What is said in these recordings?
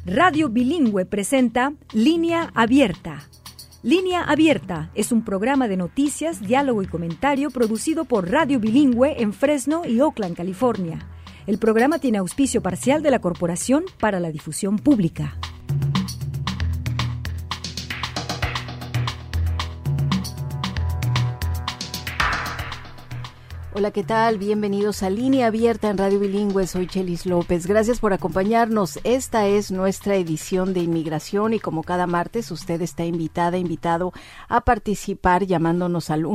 Radio Bilingüe presenta Línea Abierta. Línea Abierta es un programa de noticias, diálogo y comentario producido por Radio Bilingüe en Fresno y Oakland, California. El programa tiene auspicio parcial de la Corporación para la Difusión Pública. Hola, ¿qué tal? Bienvenidos a Línea Abierta en Radio Bilingüe. Soy Chelis López. Gracias por acompañarnos. Esta es nuestra edición de inmigración y como cada martes usted está invitado a participar llamándonos al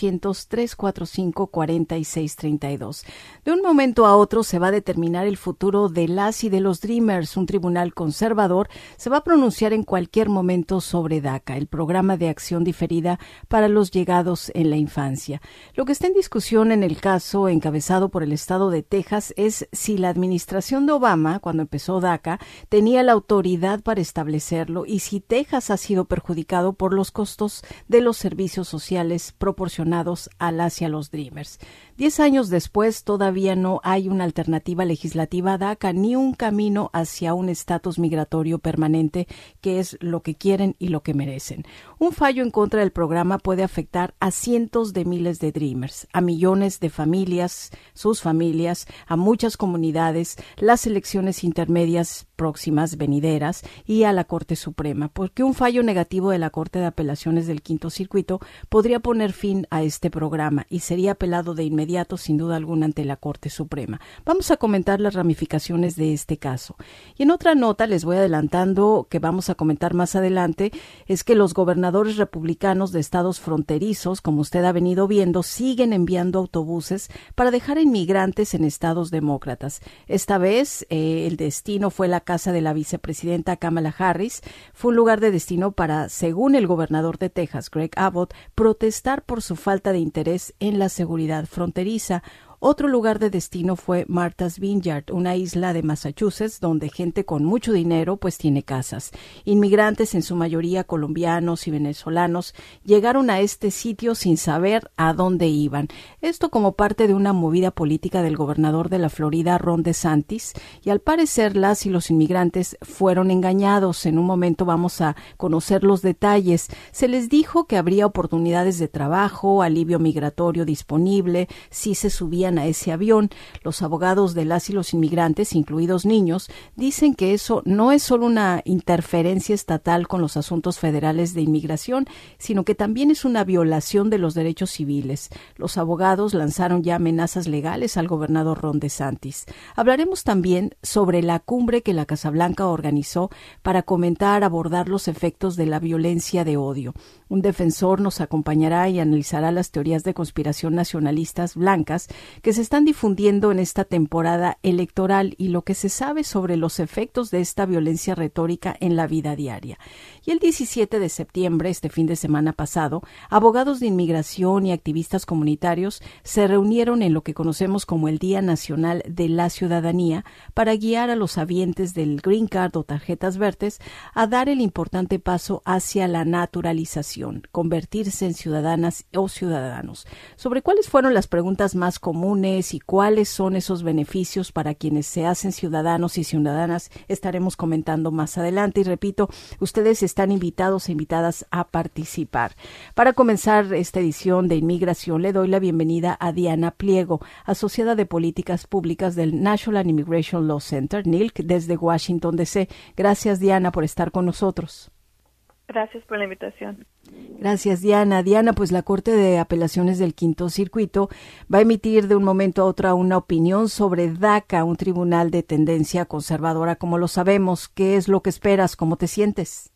1-800-345-4632. De un momento a otro se va a determinar el futuro de las y de los Dreamers. Un tribunal conservador se va a pronunciar en cualquier momento sobre DACA, el programa de acción diferida para los llegados en la infancia. Lo que está en discusión en el caso encabezado por el estado de Texas es si la administración de Obama, cuando empezó DACA, tenía la autoridad para establecerlo y si Texas ha sido perjudicado por los costos de los servicios sociales proporcionados a las y a los Dreamers. 10 años después, todavía no hay una alternativa legislativa a DACA ni un camino hacia un estatus migratorio permanente, que es lo que quieren y lo que merecen. Un fallo en contra del programa puede afectar a cientos de miles de Dreamers, a millones de familias, sus familias, a muchas comunidades, las elecciones intermedias próximas venideras y a la Corte Suprema, porque un fallo negativo de la Corte de Apelaciones del Quinto Circuito podría poner fin a este programa y sería apelado de inmediato sin duda alguna ante la Corte Suprema. Vamos a comentar las ramificaciones de este caso. Y en otra nota les voy adelantando que vamos a comentar más adelante, es que los gobernadores republicanos de estados fronterizos, como usted ha venido viendo, siguen enviando autobuses para dejar a inmigrantes en estados demócratas. Esta vez el destino fue la casa de la vicepresidenta Kamala Harris. Fue un lugar de destino para, según el gobernador de Texas, Greg Abbott, protestar por su falta de interés en la seguridad fronteriza. Otro lugar de destino fue Martha's Vineyard, una isla de Massachusetts donde gente con mucho dinero pues tiene casas. Inmigrantes, en su mayoría colombianos y venezolanos, llegaron a este sitio sin saber a dónde iban. Esto como parte de una movida política del gobernador de la Florida, Ron DeSantis, y al parecer las y los inmigrantes fueron engañados. En un momento vamos a conocer los detalles. Se les dijo que habría oportunidades de trabajo, alivio migratorio disponible si se subían a ese avión. Los abogados de las y los inmigrantes, incluidos niños, dicen que eso no es solo una interferencia estatal con los asuntos federales de inmigración, sino que también es una violación de los derechos civiles. Los abogados lanzaron ya amenazas legales al gobernador Ron DeSantis. Hablaremos también sobre la cumbre que la Casa Blanca organizó para abordar los efectos de la violencia de odio. Un defensor nos acompañará y analizará las teorías de conspiración nacionalistas blancas que se están difundiendo en esta temporada electoral y lo que se sabe sobre los efectos de esta violencia retórica en la vida diaria. Y el 17 de septiembre, este fin de semana pasado, abogados de inmigración y activistas comunitarios se reunieron en lo que conocemos como el Día Nacional de la Ciudadanía para guiar a los habientes del Green Card o tarjetas verdes a dar el importante paso hacia la naturalización, convertirse en ciudadanas o ciudadanos. Sobre cuáles fueron las preguntas más comunes y cuáles son esos beneficios para quienes se hacen ciudadanos y ciudadanas estaremos comentando más adelante. Y repito, ustedes están invitados e invitadas a participar. Para comenzar esta edición de Inmigración, le doy la bienvenida a Diana Pliego, asociada de Políticas Públicas del National Immigration Law Center, NILC, desde Washington, D.C. Gracias, Diana, por estar con nosotros. Gracias por la invitación. Gracias, Diana. Diana, pues la Corte de Apelaciones del Quinto Circuito va a emitir de un momento a otro una opinión sobre DACA, un tribunal de tendencia conservadora, como lo sabemos. ¿Qué es lo que esperas? ¿Cómo te sientes?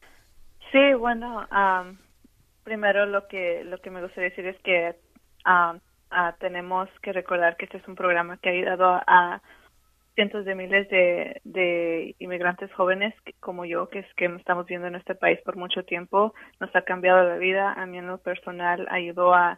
Sí, bueno, primero lo que me gustaría decir es que tenemos que recordar que este es un programa que ha ayudado a cientos de miles de inmigrantes jóvenes como yo, que estamos viendo en este país por mucho tiempo. Nos ha cambiado la vida. A mí en lo personal ayudó a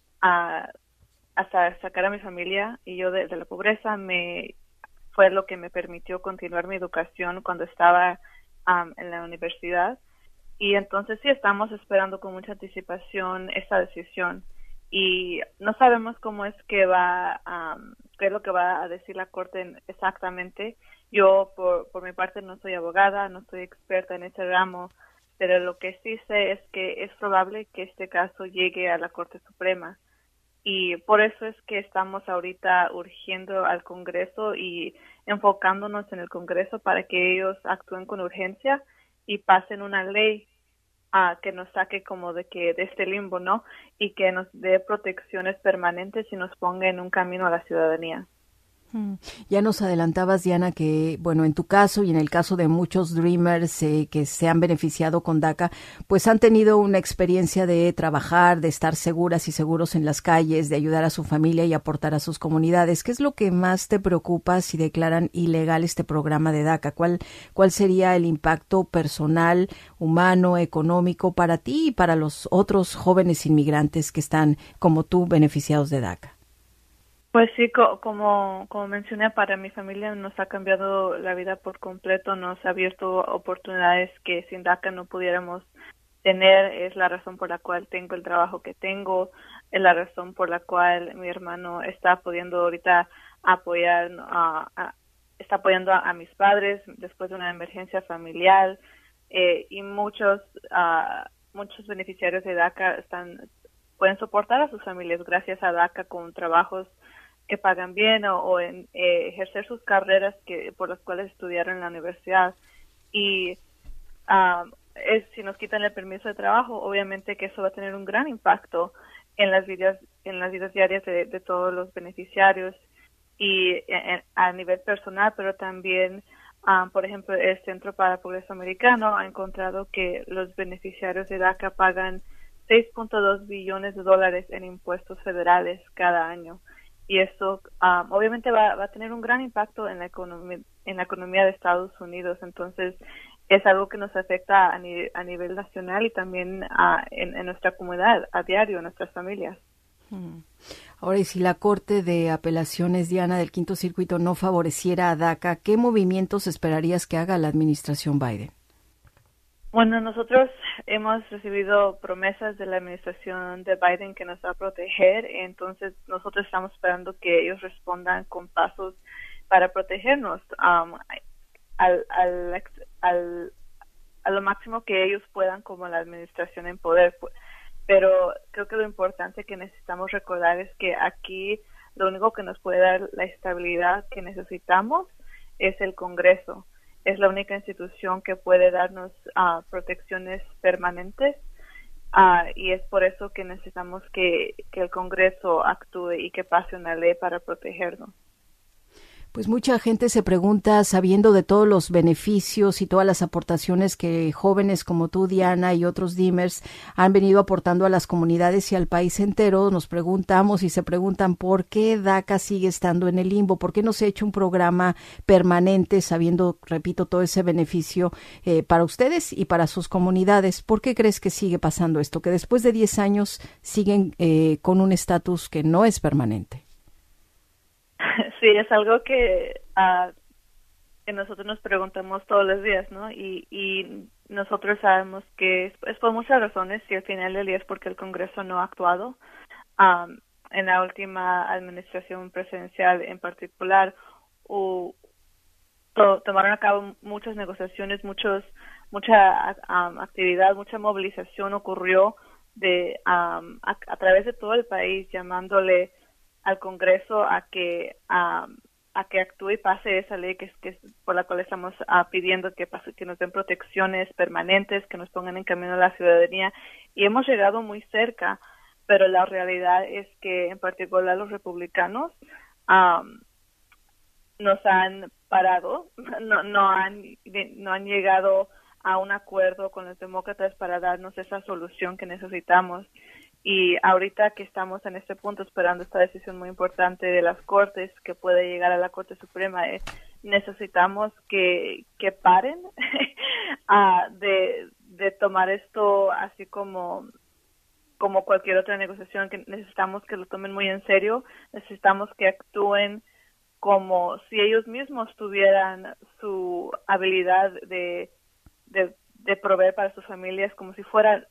sacar a mi familia y yo de la pobreza. Fue lo que me permitió continuar mi educación cuando estaba en la universidad. Y entonces sí, estamos esperando con mucha anticipación esta decisión. Y no sabemos cómo es que qué es lo que va a decir la Corte exactamente. Yo, por mi parte, no soy abogada, no soy experta en ese ramo, pero lo que sí sé es que es probable que este caso llegue a la Corte Suprema. Y por eso es que estamos ahorita urgiendo al Congreso y enfocándonos en el Congreso para que ellos actúen con urgencia y pasen una ley que nos saque como de este limbo, ¿no? Y que nos dé protecciones permanentes y nos ponga en un camino a la ciudadanía. Ya nos adelantabas, Diana, que, bueno, en tu caso y en el caso de muchos Dreamers que se han beneficiado con DACA, pues han tenido una experiencia de trabajar, de estar seguras y seguros en las calles, de ayudar a su familia y aportar a sus comunidades. ¿Qué es lo que más te preocupa si declaran ilegal este programa de DACA? ¿Cuál sería el impacto personal, humano, económico para ti y para los otros jóvenes inmigrantes que están, como tú, beneficiados de DACA? Pues sí, como mencioné, para mi familia nos ha cambiado la vida por completo, nos ha abierto oportunidades que sin DACA no pudiéramos tener. Es la razón por la cual tengo el trabajo que tengo, es la razón por la cual mi hermano está pudiendo ahorita está apoyando a mis padres después de una emergencia familiar, y muchos beneficiarios de DACA pueden soportar a sus familias gracias a DACA con trabajos que pagan bien o en ejercer sus carreras por las cuales estudiaron en la universidad. Y si nos quitan el permiso de trabajo, obviamente que eso va a tener un gran impacto en las vidas diarias de todos los beneficiarios y a nivel personal, pero también, por ejemplo, el Centro para el Progreso Americano ha encontrado que los beneficiarios de DACA pagan $6.2 billones en impuestos federales cada año. Y eso obviamente va a tener un gran impacto en la economía de Estados Unidos. Entonces es algo que nos afecta a nivel nacional y también en nuestra comunidad a diario, en nuestras familias. Ahora, y si la Corte de Apelaciones, Diana, del Quinto Circuito no favoreciera a DACA, ¿qué movimientos esperarías que haga la administración Biden? Bueno, nosotros hemos recibido promesas de la administración de Biden que nos va a proteger, entonces nosotros estamos esperando que ellos respondan con pasos para protegernos a lo máximo que ellos puedan como la administración en poder. Pero creo que lo importante que necesitamos recordar es que aquí lo único que nos puede dar la estabilidad que necesitamos es el Congreso. Es la única institución que puede darnos protecciones permanentes, y es por eso que necesitamos que el Congreso actúe y que pase una ley para protegernos. Pues mucha gente se pregunta, sabiendo de todos los beneficios y todas las aportaciones que jóvenes como tú, Diana, y otros Dreamers han venido aportando a las comunidades y al país entero, nos preguntamos y se preguntan por qué DACA sigue estando en el limbo, por qué no se ha hecho un programa permanente, sabiendo, repito, todo ese beneficio para ustedes y para sus comunidades. ¿Por qué crees que sigue pasando esto, que después de 10 años siguen con un estatus que no es permanente? Sí, es algo que nosotros nos preguntamos todos los días, ¿no? Y nosotros sabemos que es por muchas razones, y al final del día es porque el Congreso no ha actuado. En la última administración presidencial en particular, tomaron a cabo muchas negociaciones, mucha actividad, mucha movilización ocurrió a través de todo el país, llamándole al Congreso a que actúe y pase esa ley que es por la cual estamos pidiendo que nos den protecciones permanentes, que nos pongan en camino a la ciudadanía, y hemos llegado muy cerca, pero la realidad es que en particular los republicanos nos han parado, no han llegado a un acuerdo con los demócratas para darnos esa solución que necesitamos. Y ahorita que estamos en este punto esperando esta decisión muy importante de las Cortes que puede llegar a la Corte Suprema, necesitamos que paren de tomar esto así como cualquier otra negociación, que necesitamos que lo tomen muy en serio, necesitamos que actúen como si ellos mismos tuvieran su habilidad de proveer para sus familias, como si fuera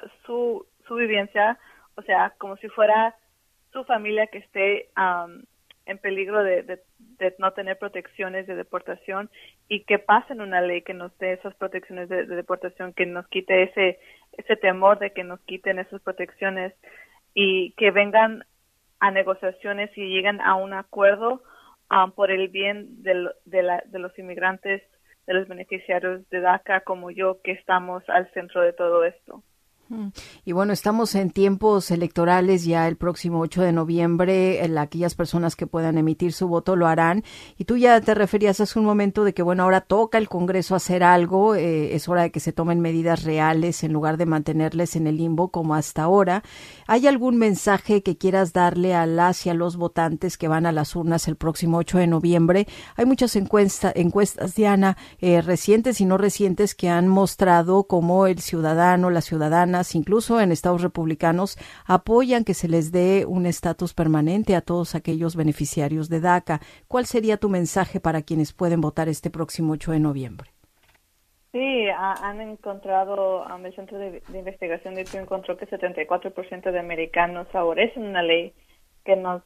su vivencia, o sea, como si fuera su familia que esté en peligro de no tener protecciones de deportación, y que pasen una ley que nos dé esas protecciones de deportación, que nos quite ese temor de que nos quiten esas protecciones, y que vengan a negociaciones y lleguen a un acuerdo por el bien de los inmigrantes, de los beneficiarios de DACA como yo, que estamos al centro de todo esto. Y bueno, estamos en tiempos electorales ya el próximo 8 de noviembre. Aquellas personas que puedan emitir su voto lo harán. Y tú ya te referías hace un momento de que, bueno, ahora toca el Congreso hacer algo. Es hora de que se tomen medidas reales en lugar de mantenerles en el limbo como hasta ahora. ¿Hay algún mensaje que quieras darle a las y a los votantes que van a las urnas el próximo 8 de noviembre? Hay muchas encuestas, Diana, recientes y no recientes, que han mostrado cómo el ciudadano, la ciudadana, incluso en estados republicanos, apoyan que se les dé un estatus permanente a todos aquellos beneficiarios de DACA. ¿Cuál sería tu mensaje para quienes pueden votar este próximo 8 de noviembre? Sí, han encontrado, el Centro de Investigación de Pew encontró que 74% de americanos favorecen una ley que nos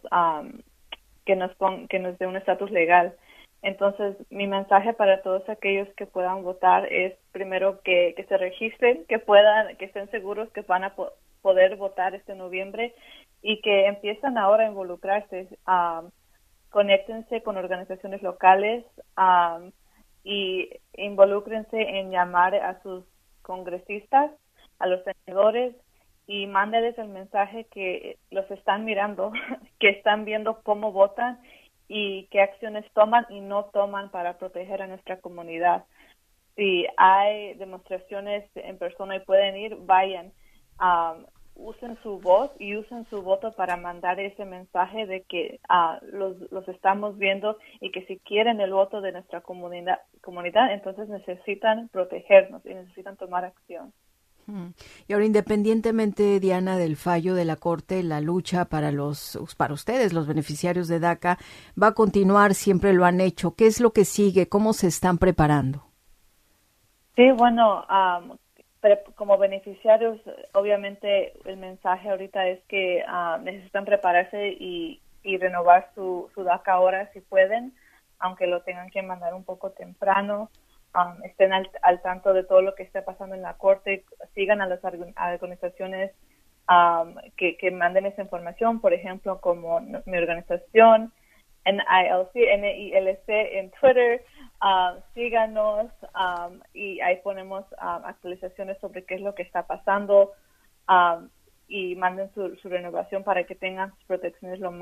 dé un estatus legal. Entonces, mi mensaje para todos aquellos que puedan votar es, primero, que se registren, que estén seguros que van a poder votar este noviembre, y que empiezan ahora a involucrarse. Conéctense con organizaciones locales y involúcrense en llamar a sus congresistas, a los senadores, y mándenles el mensaje que los están mirando, que están viendo cómo votan y qué acciones toman y no toman para proteger a nuestra comunidad. Si hay demostraciones en persona y pueden ir, vayan. Usen su voz y usen su voto para mandar ese mensaje de que los estamos viendo, y que si quieren el voto de nuestra comunidad, entonces necesitan protegernos y necesitan tomar acción. Y ahora, independientemente, Diana, del fallo de la Corte, la lucha para ustedes, los beneficiarios de DACA, va a continuar. Siempre lo han hecho. ¿Qué es lo que sigue? ¿Cómo se están preparando? Sí, bueno, como beneficiarios, obviamente el mensaje ahorita es que necesitan prepararse y renovar su DACA ahora si pueden, aunque lo tengan que mandar un poco temprano. Estén al tanto de todo lo que esté pasando en la Corte, sigan a las organizaciones que manden esa información, por ejemplo, como mi organización, NILC en Twitter. Síganos, y ahí ponemos actualizaciones sobre qué es lo que está pasando, y manden su renovación para que tengan sus protecciones a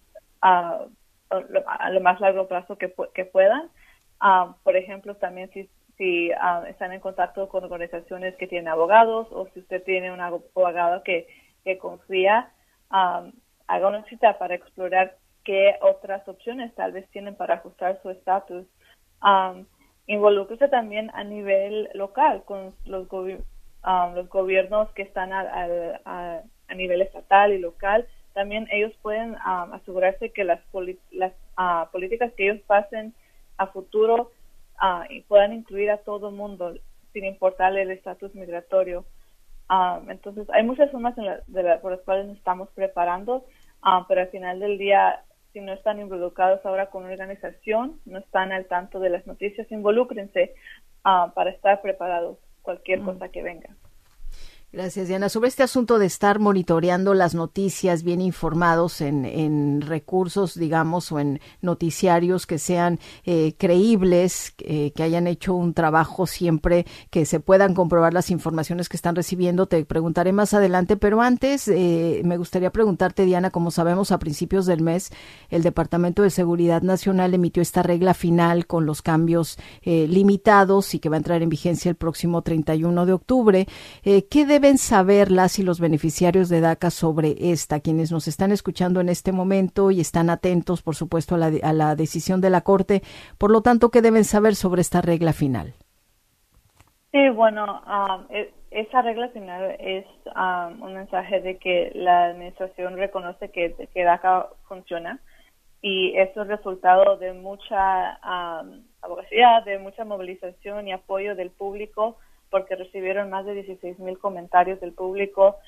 lo más largo plazo que puedan. Por ejemplo, también si están en contacto con organizaciones que tienen abogados, o si usted tiene un abogado que confía, haga una cita para explorar qué otras opciones tal vez tienen para ajustar su estatus. Involúcrese también a nivel local con los gobiernos que están a nivel estatal y local. También ellos pueden asegurarse que las políticas que ellos pasen a futuro y puedan incluir a todo el mundo sin importarle el estatus migratorio. Entonces, hay muchas formas por las cuales nos estamos preparando, pero al final del día, si no están involucrados ahora con una organización, no están al tanto de las noticias, involúcrense para estar preparados cualquier cosa que venga. Gracias, Diana. Sobre este asunto de estar monitoreando las noticias, bien informados en recursos, digamos, o en noticiarios que sean creíbles, que hayan hecho un trabajo siempre, que se puedan comprobar las informaciones que están recibiendo, te preguntaré más adelante. Pero antes, me gustaría preguntarte, Diana, como sabemos, a principios del mes, el Departamento de Seguridad Nacional emitió esta regla final con los cambios limitados, y que va a entrar en vigencia el próximo 31 de octubre. ¿Qué deben saber las y los beneficiarios de DACA sobre esta? Quienes nos están escuchando en este momento y están atentos, por supuesto, a la decisión de la Corte. Por lo tanto, ¿qué deben saber sobre esta regla final? Sí, bueno, esa regla final es un mensaje de que la administración reconoce que DACA funciona, y eso es resultado de mucha abogacía, de mucha movilización y apoyo del público, porque recibieron más de 16,000 comentarios del público,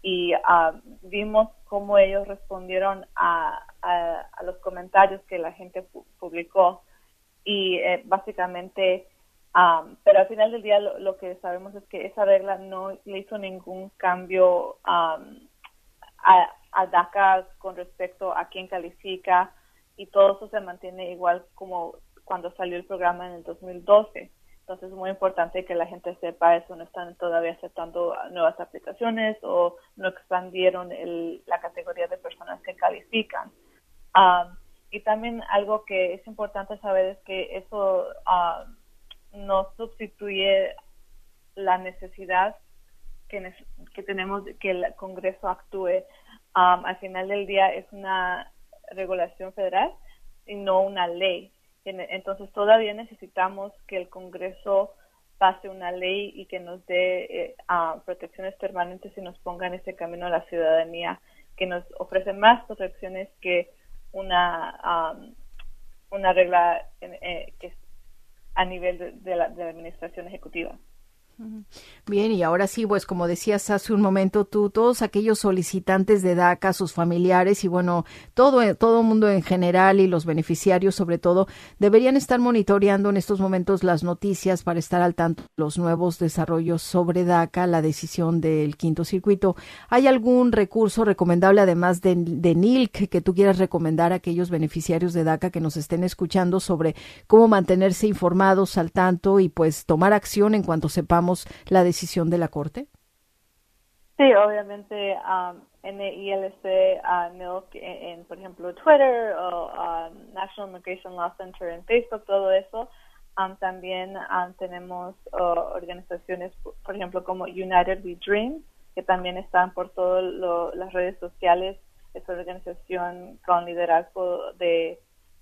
y vimos cómo ellos respondieron a los comentarios que la gente publicó y básicamente, pero al final del día lo que sabemos es que esa regla no le hizo ningún cambio a DACA con respecto a quién califica, y todo eso se mantiene igual como cuando salió el programa en el 2012. Entonces es muy importante que la gente sepa eso, no están todavía aceptando nuevas aplicaciones o no expandieron la categoría de personas que califican. Y también algo que es importante saber es que eso no sustituye la necesidad que tenemos de que el Congreso actúe. Al final del día es una regulación federal y no una ley. Entonces todavía necesitamos que el Congreso pase una ley y que nos dé protecciones permanentes y nos ponga en ese camino a la ciudadanía, que nos ofrece más protecciones que una regla que es a nivel de la administración ejecutiva. Bien, y ahora sí, pues como decías hace un momento tú, todos aquellos solicitantes de DACA, sus familiares y bueno, todo mundo en general y los beneficiarios sobre todo, deberían estar monitoreando en estos momentos las noticias para estar al tanto de los nuevos desarrollos sobre DACA, la decisión del Quinto Circuito. ¿Hay algún recurso recomendable además de NILC que tú quieras recomendar a aquellos beneficiarios de DACA que nos estén escuchando sobre cómo mantenerse informados al tanto y pues tomar acción en cuanto sepamos la decisión de la Corte? Sí, obviamente NILC, NILC por ejemplo, Twitter o National Immigration Law Center en Facebook, todo eso. También tenemos organizaciones, por ejemplo, como United We Dream, que también están por todas las redes sociales. Es una organización con liderazgo de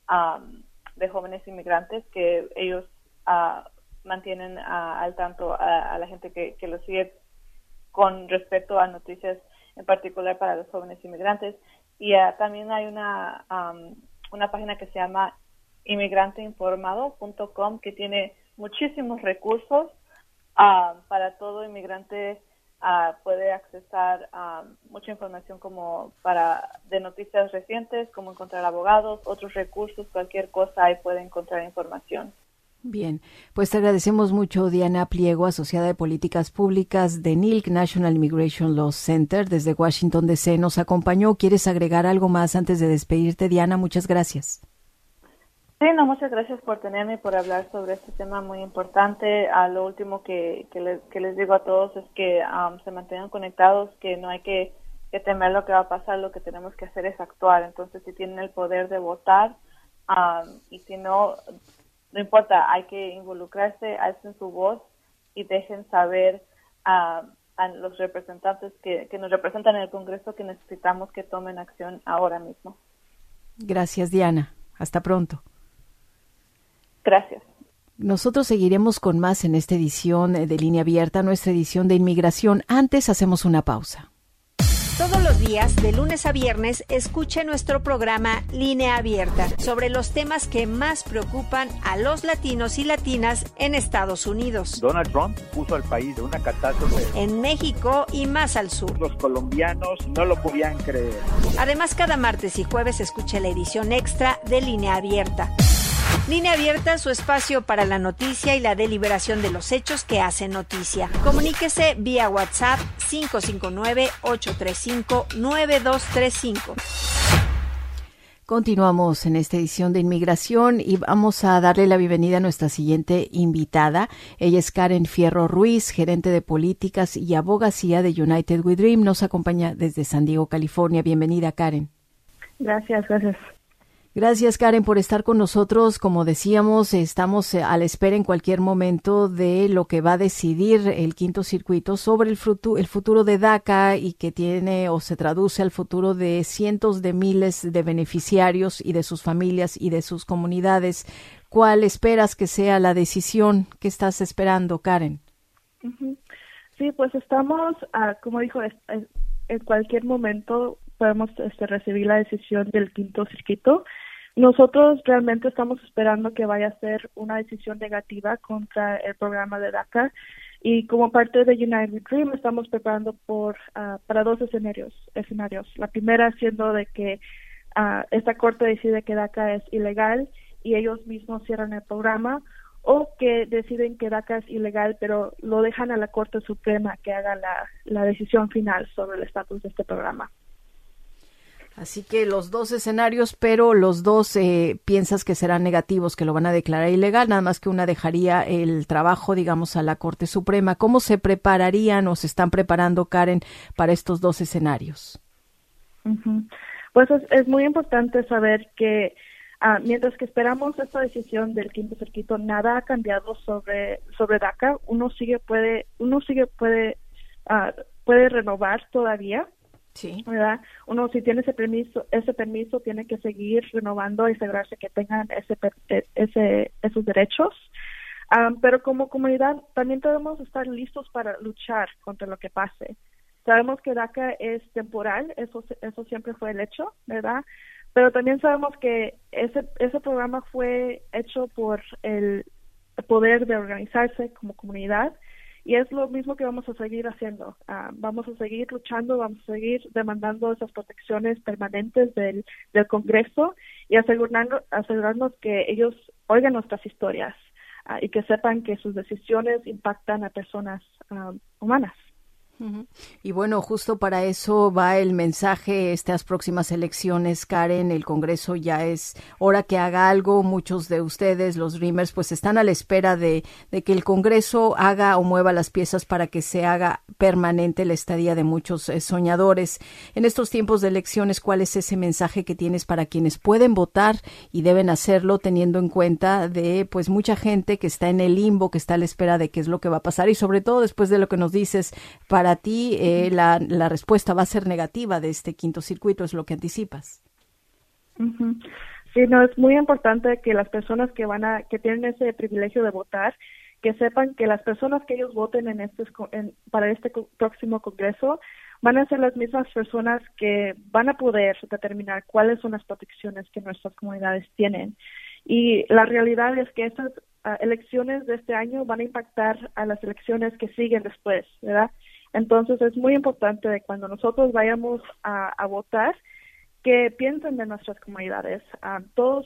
jóvenes inmigrantes que ellos mantienen al tanto a la gente que lo sigue con respecto a noticias en particular para los jóvenes inmigrantes. Y también hay una página que se llama inmigranteinformado.com que tiene muchísimos recursos para todo inmigrante. Puede accesar mucha información como de noticias recientes, como encontrar abogados, otros recursos, cualquier cosa ahí puede encontrar información. Bien, pues te agradecemos mucho, Diana Pliego, asociada de Políticas Públicas de NILC, National Immigration Law Center, desde Washington, D.C. Nos acompañó. ¿Quieres agregar algo más antes de despedirte, Diana? Muchas gracias. Sí, muchas gracias por tenerme y por hablar sobre este tema muy importante. Lo último que les digo a todos es que se mantengan conectados, que no hay que temer lo que va a pasar, lo que tenemos que hacer es actuar. Entonces, si tienen el poder de votar y si no importa, hay que involucrarse, alcen su voz y dejen saber a los representantes que nos representan en el Congreso que necesitamos que tomen acción ahora mismo. Gracias, Diana. Hasta pronto. Gracias. Nosotros seguiremos con más en esta edición de Línea Abierta, nuestra edición de inmigración. Antes hacemos una pausa. Todos los días, de lunes a viernes, escuche nuestro programa Línea Abierta sobre los temas que más preocupan a los latinos y latinas en Estados Unidos. Donald Trump puso al país de una catástrofe. En México y más al sur. Los colombianos no lo podían creer. Además, cada martes y jueves escuche la edición extra de Línea Abierta. Línea Abierta, su espacio para la noticia y la deliberación de los hechos que hacen noticia. Comuníquese vía WhatsApp 559-835-9235. Continuamos en esta edición de Inmigración y vamos a darle la bienvenida a nuestra siguiente invitada. Ella es Karen Fierro Ruiz, gerente de políticas y abogacía de United We Dream. Nos acompaña desde San Diego, California. Bienvenida, Karen. Gracias. Gracias, Karen, por estar con nosotros. Como decíamos, estamos a la espera en cualquier momento de lo que va a decidir el Quinto Circuito sobre el futuro de DACA y que tiene o se traduce al futuro de cientos de miles de beneficiarios y de sus familias y de sus comunidades. ¿Cuál esperas que sea la decisión? ¿Qué estás esperando, Karen? Sí, pues estamos, como dijo, en cualquier momento podemos recibir la decisión del Quinto Circuito. Nosotros realmente estamos esperando que vaya a ser una decisión negativa contra el programa de DACA. Y como parte de United We Dream estamos preparando para 2 escenarios. La primera siendo de que esta corte decide que DACA es ilegal y ellos mismos cierran el programa, o que deciden que DACA es ilegal pero lo dejan a la Corte Suprema que haga la decisión final sobre el estatus de este programa. Así que los 2 escenarios, pero los 2 piensas que serán negativos, que lo van a declarar ilegal, nada más que una dejaría el trabajo, digamos, a la Corte Suprema. ¿Cómo se prepararían o se están preparando, Karen, para estos 2 escenarios? Uh-huh. Pues es muy importante saber que mientras que esperamos esta decisión del Quinto Circuito, nada ha cambiado sobre DACA. Uno puede renovar todavía. Sí. ¿Verdad? Uno, si tiene ese permiso tiene que seguir renovando y asegurarse que tengan esos derechos. Pero como comunidad también debemos estar listos para luchar contra lo que pase. Sabemos que DACA es temporal, eso siempre fue el hecho, ¿verdad? Pero también sabemos que ese programa fue hecho por el poder de organizarse como comunidad. Y es lo mismo que vamos a seguir haciendo. Vamos a seguir luchando, vamos a seguir demandando esas protecciones permanentes del Congreso y asegurarnos que ellos oigan nuestras historias y que sepan que sus decisiones impactan a personas humanas. Y bueno, justo para eso va el mensaje, estas próximas elecciones, Karen. El Congreso ya es hora que haga algo. Muchos de ustedes, los Dreamers, pues están a la espera de que el Congreso haga o mueva las piezas para que se haga permanente la estadía de muchos soñadores. En estos tiempos de elecciones, ¿cuál es ese mensaje que tienes para quienes pueden votar y deben hacerlo, teniendo en cuenta de pues mucha gente que está en el limbo, que está a la espera de qué es lo que va a pasar? Y sobre todo después de lo que nos dices, para ti la respuesta va a ser negativa de este Quinto Circuito, ¿es lo que anticipas? Uh-huh. Sí, no, es muy importante que las personas que tienen ese privilegio de votar, que sepan que las personas que ellos voten para este próximo Congreso van a ser las mismas personas que van a poder determinar cuáles son las protecciones que nuestras comunidades tienen. Y la realidad es que estas elecciones de este año van a impactar a las elecciones que siguen después, ¿verdad? Entonces es muy importante de cuando nosotros vayamos a votar que piensen de nuestras comunidades. Todos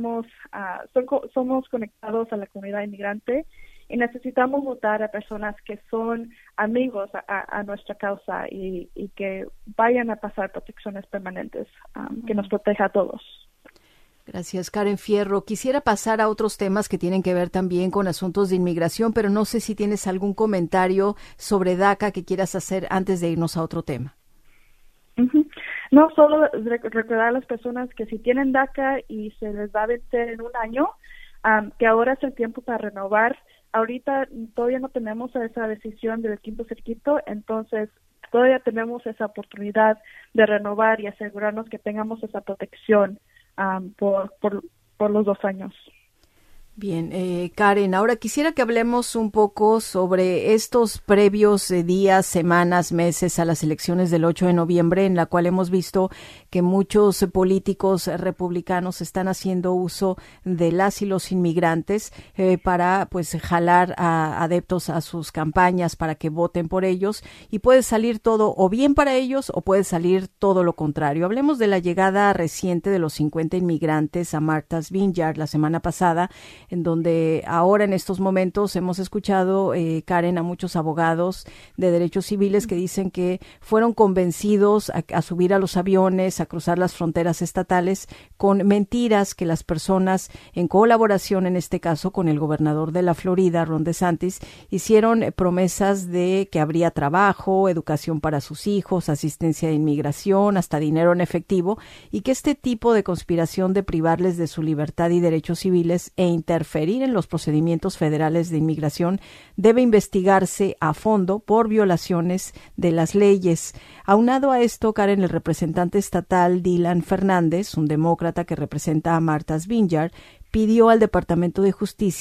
somos conectados a la comunidad inmigrante y necesitamos votar a personas que son amigos a nuestra causa y que vayan a pasar protecciones permanentes que nos proteja a todos. Gracias, Karen Fierro. Quisiera pasar a otros temas que tienen que ver también con asuntos de inmigración, pero no sé si tienes algún comentario sobre DACA que quieras hacer antes de irnos a otro tema. Uh-huh. No, solo recordar a las personas que si tienen DACA y se les va a vencer en un año, que ahora es el tiempo para renovar. Ahorita todavía no tenemos esa decisión del Quinto Circuito, entonces todavía tenemos esa oportunidad de renovar y asegurarnos que tengamos esa protección por los 2 años. Bien, Karen, ahora quisiera que hablemos un poco sobre estos previos días, semanas, meses a las elecciones del 8 de noviembre, en la cual hemos visto que muchos políticos republicanos están haciendo uso de las y los inmigrantes para pues jalar a adeptos a sus campañas para que voten por ellos, y puede salir todo o bien para ellos o puede salir todo lo contrario. Hablemos de la llegada reciente de los 50 inmigrantes a Martha's Vineyard la semana pasada, en donde ahora en estos momentos hemos escuchado, Karen, a muchos abogados de derechos civiles que dicen que fueron convencidos a subir a los aviones, a cruzar las fronteras estatales con mentiras que las personas, en colaboración en este caso con el gobernador de la Florida, Ron DeSantis, hicieron promesas de que habría trabajo, educación para sus hijos, asistencia de inmigración, hasta dinero en efectivo, y que este tipo de conspiración de privarles de su libertad y derechos civiles e interferir en los procedimientos federales de inmigración debe investigarse a fondo por violaciones de las leyes. Aunado a esto, Karen, el representante estatal Dylan Fernández, un demócrata que representa a Martha's Vineyard, pidió al Departamento de Justicia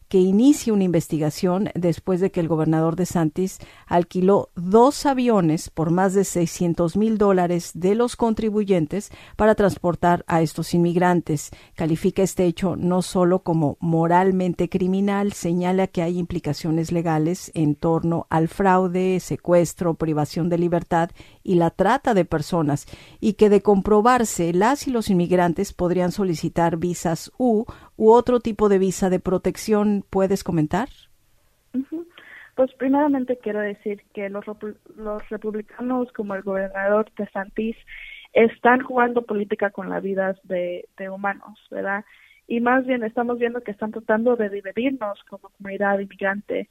que inicie una investigación después de que el gobernador DeSantis alquiló 2 aviones por más de $600,000 de los contribuyentes para transportar a estos inmigrantes. Califica este hecho no solo como moralmente criminal, señala que hay implicaciones legales en torno al fraude, secuestro, privación de libertad y la trata de personas, y que de comprobarse, las y los inmigrantes podrían solicitar visas u otro tipo de visa de protección. ¿Puedes comentar? Uh-huh. Pues primeramente quiero decir que los republicanos, como el gobernador DeSantis, están jugando política con las vidas de humanos, ¿verdad? Y más bien estamos viendo que están tratando de dividirnos como comunidad inmigrante.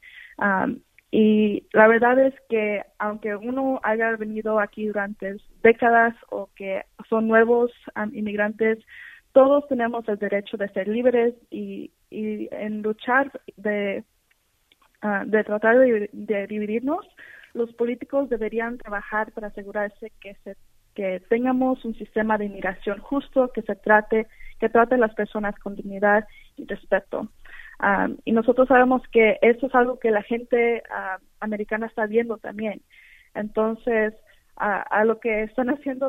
Y la verdad es que aunque uno haya venido aquí durante décadas o que son nuevos inmigrantes, todos tenemos el derecho de ser libres y en luchar de tratar de dividirnos, los políticos deberían trabajar para asegurarse que tengamos un sistema de inmigración justo, que trate a las personas con dignidad y respeto. Y nosotros sabemos que eso es algo que la gente americana está viendo también. Entonces, a lo que están haciendo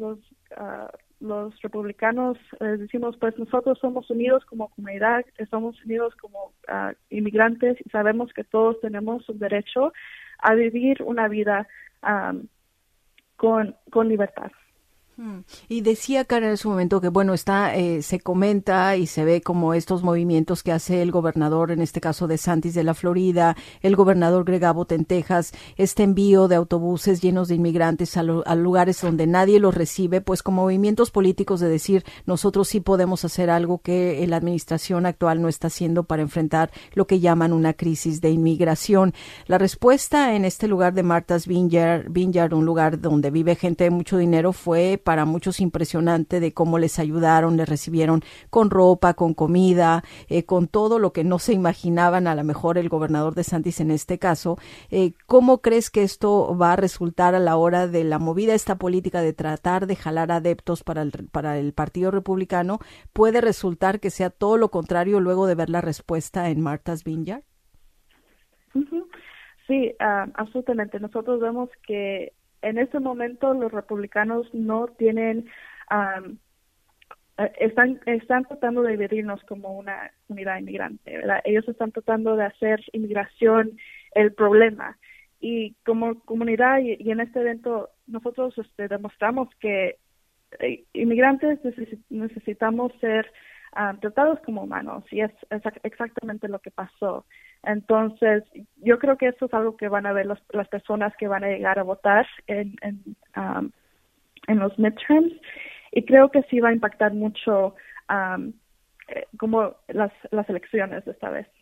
los republicanos, decimos, pues nosotros somos unidos como comunidad, estamos unidos como inmigrantes y sabemos que todos tenemos un derecho a vivir una vida con libertad. Y decía Karen en su momento que, bueno, se comenta y se ve como estos movimientos que hace el gobernador, en este caso DeSantis de la Florida, el gobernador Greg Abbott en Texas, este envío de autobuses llenos de inmigrantes a lugares donde nadie los recibe, pues como movimientos políticos de decir, nosotros sí podemos hacer algo que la administración actual no está haciendo para enfrentar lo que llaman una crisis de inmigración. La respuesta en este lugar de Martha's Vineyard, un lugar donde vive gente de mucho dinero, fue para muchos impresionante de cómo les ayudaron, les recibieron con ropa, con comida, con todo lo que no se imaginaban, a lo mejor el gobernador DeSantis en este caso. ¿Cómo crees que esto va a resultar a la hora de la movida esta política de tratar de jalar adeptos para el Partido Republicano? ¿Puede resultar que sea todo lo contrario luego de ver la respuesta en Martha's Vineyard? Uh-huh. Sí, absolutamente. Nosotros vemos que en este momento los republicanos no tienen, están tratando de dividirnos como una comunidad inmigrante, ¿verdad? Ellos están tratando de hacer inmigración el problema. Y como comunidad y en este evento nosotros demostramos que inmigrantes necesitamos ser tratados como humanos, y es exactamente lo que pasó. Entonces, yo creo que eso es algo que van a ver las personas que van a llegar a votar en los midterms, y creo que sí va a impactar mucho como las elecciones de esta vez.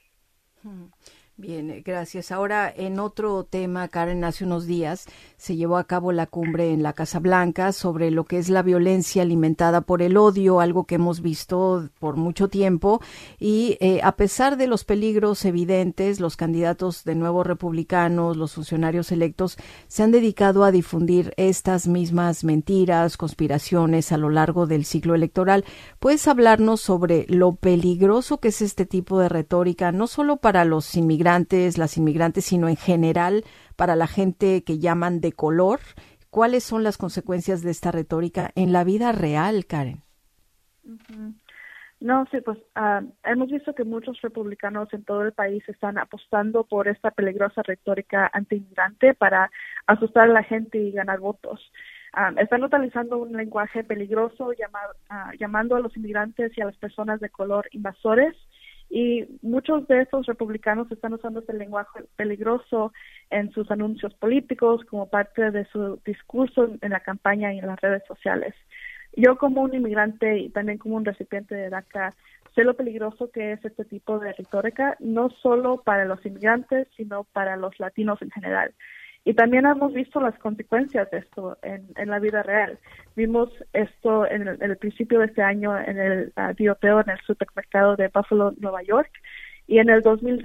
Bien, gracias. Ahora, en otro tema, Karen, hace unos días se llevó a cabo la cumbre en la Casa Blanca sobre lo que es la violencia alimentada por el odio, algo que hemos visto por mucho tiempo, y a pesar de los peligros evidentes, los candidatos de nuevos republicanos, los funcionarios electos, se han dedicado a difundir estas mismas mentiras, conspiraciones a lo largo del ciclo electoral. ¿Puedes hablarnos sobre lo peligroso que es este tipo de retórica, no solo para los las inmigrantes, sino en general para la gente que llaman de color? ¿Cuáles son las consecuencias de esta retórica en la vida real, Karen? Uh-huh. No, sí, pues hemos visto que muchos republicanos en todo el país están apostando por esta peligrosa retórica anti-inmigrante para asustar a la gente y ganar votos. Están utilizando un lenguaje peligroso llamando a los inmigrantes y a las personas de color invasores. Y muchos de estos republicanos están usando este lenguaje peligroso en sus anuncios políticos como parte de su discurso en la campaña y en las redes sociales. Yo, como un inmigrante y también como un recipiente de DACA, sé lo peligroso que es este tipo de retórica, no solo para los inmigrantes, sino para los latinos en general. Y también hemos visto las consecuencias de esto en la vida real. Vimos esto en el principio de este año en el tiroteo en el supermercado de Buffalo, Nueva York, y en el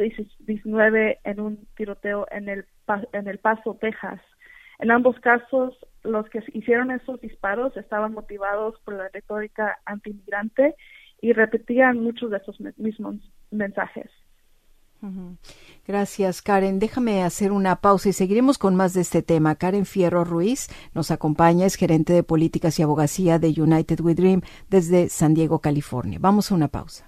2019 en un tiroteo en El Paso, Texas. En ambos casos, los que hicieron esos disparos estaban motivados por la retórica anti-inmigrante y repetían muchos de esos mismos mensajes. Gracias, Karen. Déjame hacer una pausa y seguiremos con más de este tema. Karen Fierro Ruiz nos acompaña, es gerente de políticas y abogacía de United We Dream desde San Diego, California. Vamos a una pausa.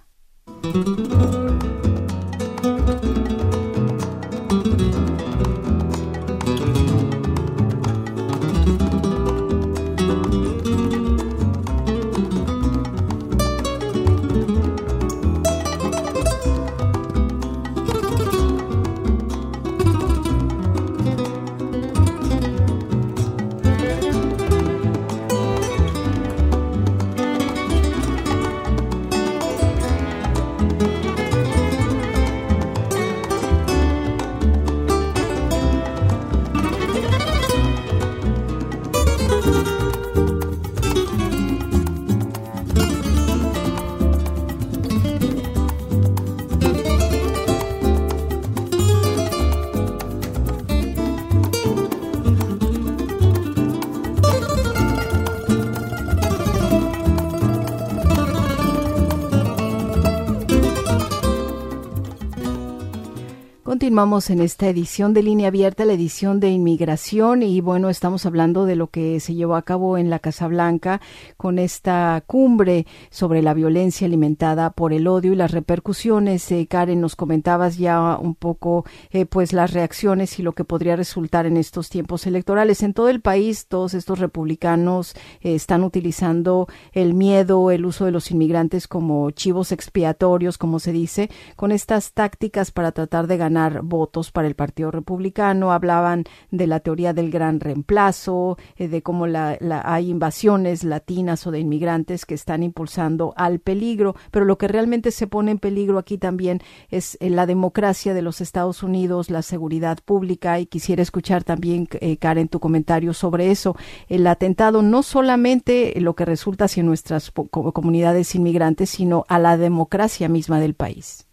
Continuamos en esta edición de Línea Abierta, la edición de inmigración, y bueno, estamos hablando de lo que se llevó a cabo en la Casa Blanca con esta cumbre sobre la violencia alimentada por el odio y las repercusiones. Karen, nos comentabas ya un poco pues las reacciones y lo que podría resultar en estos tiempos electorales. En todo el país, todos estos republicanos están utilizando el miedo, el uso de los inmigrantes como chivos expiatorios, como se dice, con estas tácticas para tratar de ganar votos para el Partido Republicano. Hablaban de la teoría del gran reemplazo, de cómo hay invasiones latinas o de inmigrantes que están impulsando al peligro, pero lo que realmente se pone en peligro aquí también es la democracia de los Estados Unidos, la seguridad pública, y quisiera escuchar también, Karen, tu comentario sobre eso. El atentado no solamente lo que resulta hacia nuestras comunidades inmigrantes, sino a la democracia misma del país.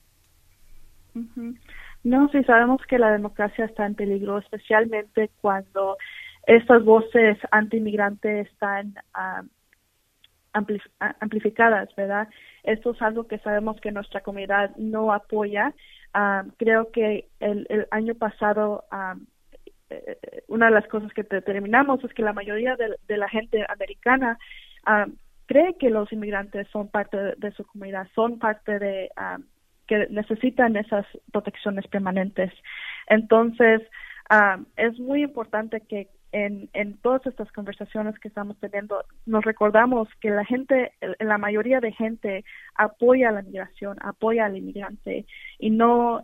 Uh-huh. No, sí sabemos que la democracia está en peligro, especialmente cuando estas voces anti-inmigrantes están amplificadas, ¿verdad? Esto es algo que sabemos que nuestra comunidad no apoya. Creo que el año pasado una de las cosas que determinamos es que la mayoría de la gente americana cree que los inmigrantes son parte de su comunidad, son parte de que necesitan esas protecciones permanentes. Entonces, es muy importante que en todas estas conversaciones que estamos teniendo, nos recordamos que la mayoría de gente apoya la migración, apoya al inmigrante, y no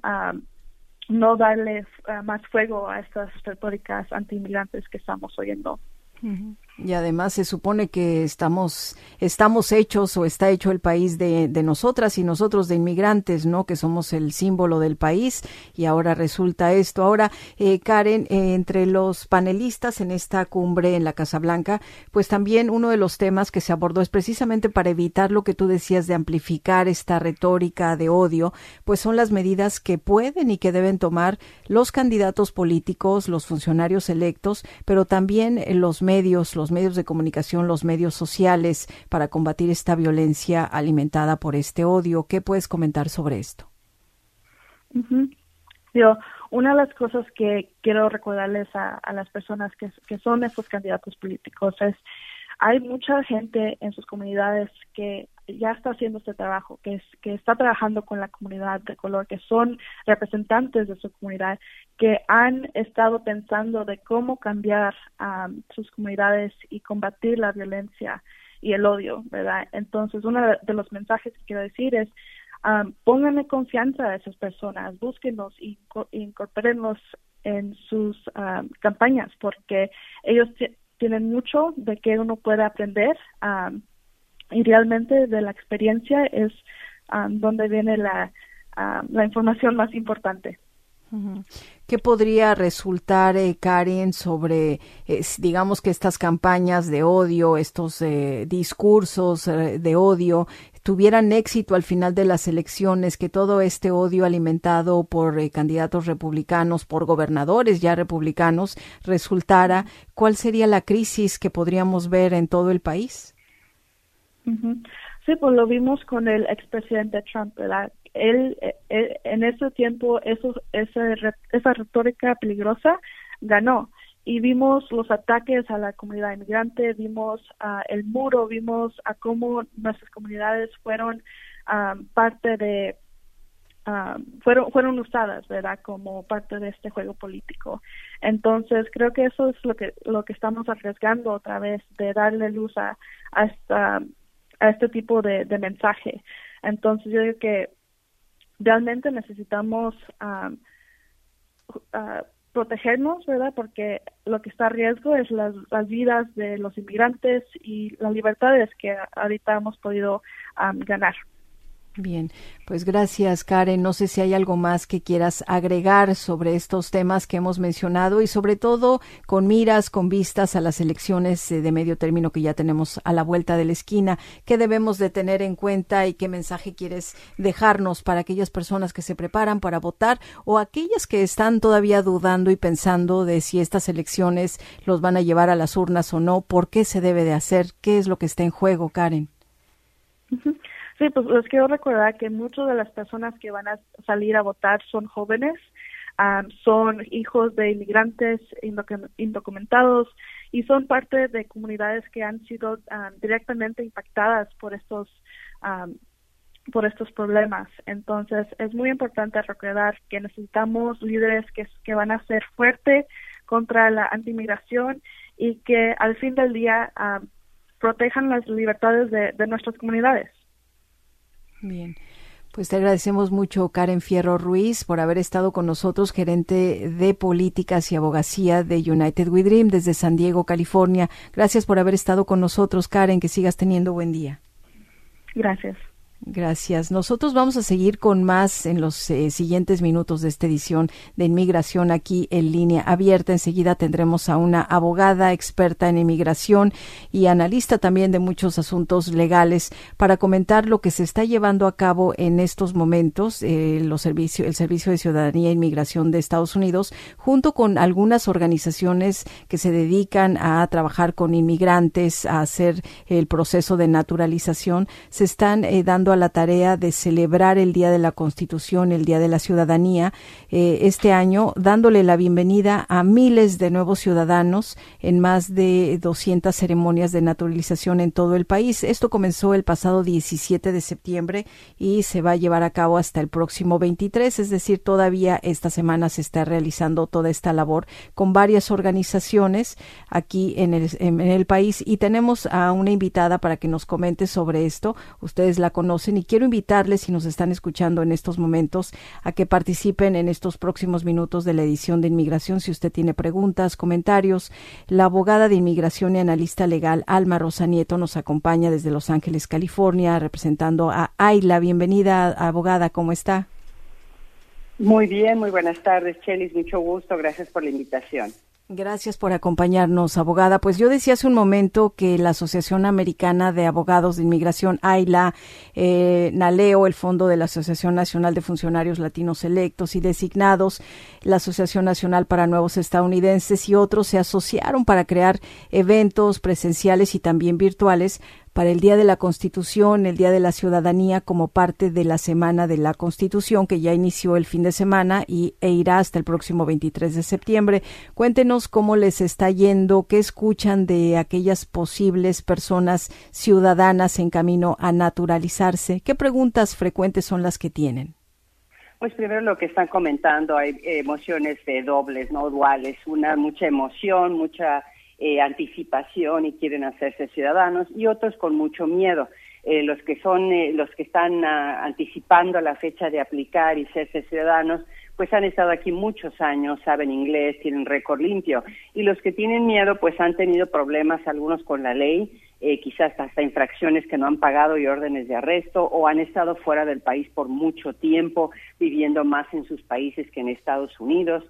darle más fuego a estas retóricas anti-inmigrantes que estamos oyendo. Y además se supone que estamos hechos, o está hecho el país de nosotras y nosotros de inmigrantes, ¿no? Que somos el símbolo del país, y ahora resulta esto. Ahora, Karen, entre los panelistas en esta cumbre en la Casa Blanca, pues también uno de los temas que se abordó es precisamente para evitar lo que tú decías de amplificar esta retórica de odio, pues son las medidas que pueden y que deben tomar los candidatos políticos, los funcionarios electos, pero también los medios de comunicación, los medios sociales, para combatir esta violencia alimentada por este odio. ¿Qué puedes comentar sobre esto? Uh-huh. Una de las cosas que quiero recordarles a las personas que son estos candidatos políticos es: hay mucha gente en sus comunidades que ya está haciendo este trabajo, que está trabajando con la comunidad de color, que son representantes de su comunidad, que han estado pensando de cómo cambiar sus comunidades y combatir la violencia y el odio, ¿verdad? Entonces, uno de los mensajes que quiero decir es: pónganle confianza a esas personas, búsquenlos y incorpórenlos en sus campañas, porque ellos tienen mucho de que uno puede aprender, y realmente de la experiencia es donde viene la información más importante. ¿Qué podría resultar, Karen, sobre, digamos, que estas campañas de odio, estos discursos de odio, tuvieran éxito al final de las elecciones, que todo este odio alimentado por candidatos republicanos, por gobernadores ya republicanos, resultara? ¿Cuál sería la crisis que podríamos ver en todo el país? Uh-huh. Sí, pues lo vimos con el expresidente Trump, ¿verdad? él en ese tiempo esa retórica peligrosa ganó. Y vimos los ataques a la comunidad inmigrante, vimos el muro, vimos a cómo nuestras comunidades fueron parte de, fueron usadas, ¿verdad?, como parte de este juego político. Entonces, creo que eso es lo que estamos arriesgando otra vez, de darle luz a este tipo de mensaje. Entonces, yo digo que realmente necesitamos protegernos, ¿verdad? Porque lo que está a riesgo es las vidas de los inmigrantes y las libertades que ahorita hemos podido ganar. Bien, pues gracias, Karen. No sé si hay algo más que quieras agregar sobre estos temas que hemos mencionado y sobre todo con miras, con vistas a las elecciones de medio término que ya tenemos a la vuelta de la esquina. ¿Qué debemos de tener en cuenta y qué mensaje quieres dejarnos para aquellas personas que se preparan para votar o aquellas que están todavía dudando y pensando de si estas elecciones los van a llevar a las urnas o no? ¿Por qué se debe de hacer? ¿Qué es lo que está en juego, Karen? Uh-huh. Sí, pues les quiero recordar que muchas de las personas que van a salir a votar son jóvenes, son hijos de inmigrantes indocumentados y son parte de comunidades que han sido directamente impactadas por estos problemas. Entonces, es muy importante recordar que necesitamos líderes que van a ser fuertes contra la anti-inmigración y que al fin del día protejan las libertades de nuestras comunidades. Bien, pues te agradecemos mucho, Karen Fierro Ruiz, por haber estado con nosotros, gerente de políticas y abogacía de United We Dream desde San Diego, California. Gracias por haber estado con nosotros, Karen, que sigas teniendo buen día. Gracias. Gracias. Nosotros vamos a seguir con más en los siguientes minutos de esta edición de Inmigración aquí en Línea Abierta. Enseguida tendremos a una abogada experta en inmigración y analista también de muchos asuntos legales para comentar lo que se está llevando a cabo en estos momentos, el Servicio de Ciudadanía e Inmigración de Estados Unidos, junto con algunas organizaciones que se dedican a trabajar con inmigrantes, a hacer el proceso de naturalización. Se están dando a la tarea de celebrar el Día de la Constitución, el Día de la Ciudadanía, este año, dándole la bienvenida a miles de nuevos ciudadanos en más de 200 ceremonias de naturalización en todo el país. Esto comenzó el pasado 17 de septiembre y se va a llevar a cabo hasta el próximo 23, es decir, todavía esta semana se está realizando toda esta labor con varias organizaciones aquí en el país, y tenemos a una invitada para que nos comente sobre esto. Ustedes la conocen y quiero invitarles, si nos están escuchando en estos momentos, a que participen en estos próximos minutos de la edición de Inmigración. Si usted tiene preguntas, comentarios, la abogada de inmigración y analista legal Alma Rosa Nieto nos acompaña desde Los Ángeles, California, representando a Ayla. Bienvenida, abogada, ¿cómo está? Muy bien, muy buenas tardes, Chelis, mucho gusto, gracias por la invitación. Gracias por acompañarnos, abogada. Pues yo decía hace un momento que la Asociación Americana de Abogados de Inmigración, AILA, NALEO, el Fondo de la Asociación Nacional de Funcionarios Latinos Electos y Designados, la Asociación Nacional para Nuevos Estadounidenses y otros se asociaron para crear eventos presenciales y también virtuales para el Día de la Constitución, el Día de la Ciudadanía, como parte de la Semana de la Constitución, que ya inició el fin de semana e irá hasta el próximo 23 de septiembre. Cuéntenos cómo les está yendo, qué escuchan de aquellas posibles personas ciudadanas en camino a naturalizarse, qué preguntas frecuentes son las que tienen. Pues primero lo que están comentando, hay emociones dobles, no duales, mucha emoción, mucha anticipación y quieren hacerse ciudadanos, y otros con mucho miedo. Los que están anticipando la fecha de aplicar y hacerse ciudadanos, pues han estado aquí muchos años, saben inglés, tienen récord limpio, y los que tienen miedo pues han tenido problemas, algunos con la ley, quizás hasta infracciones que no han pagado y órdenes de arresto, o han estado fuera del país por mucho tiempo, viviendo más en sus países que en Estados Unidos.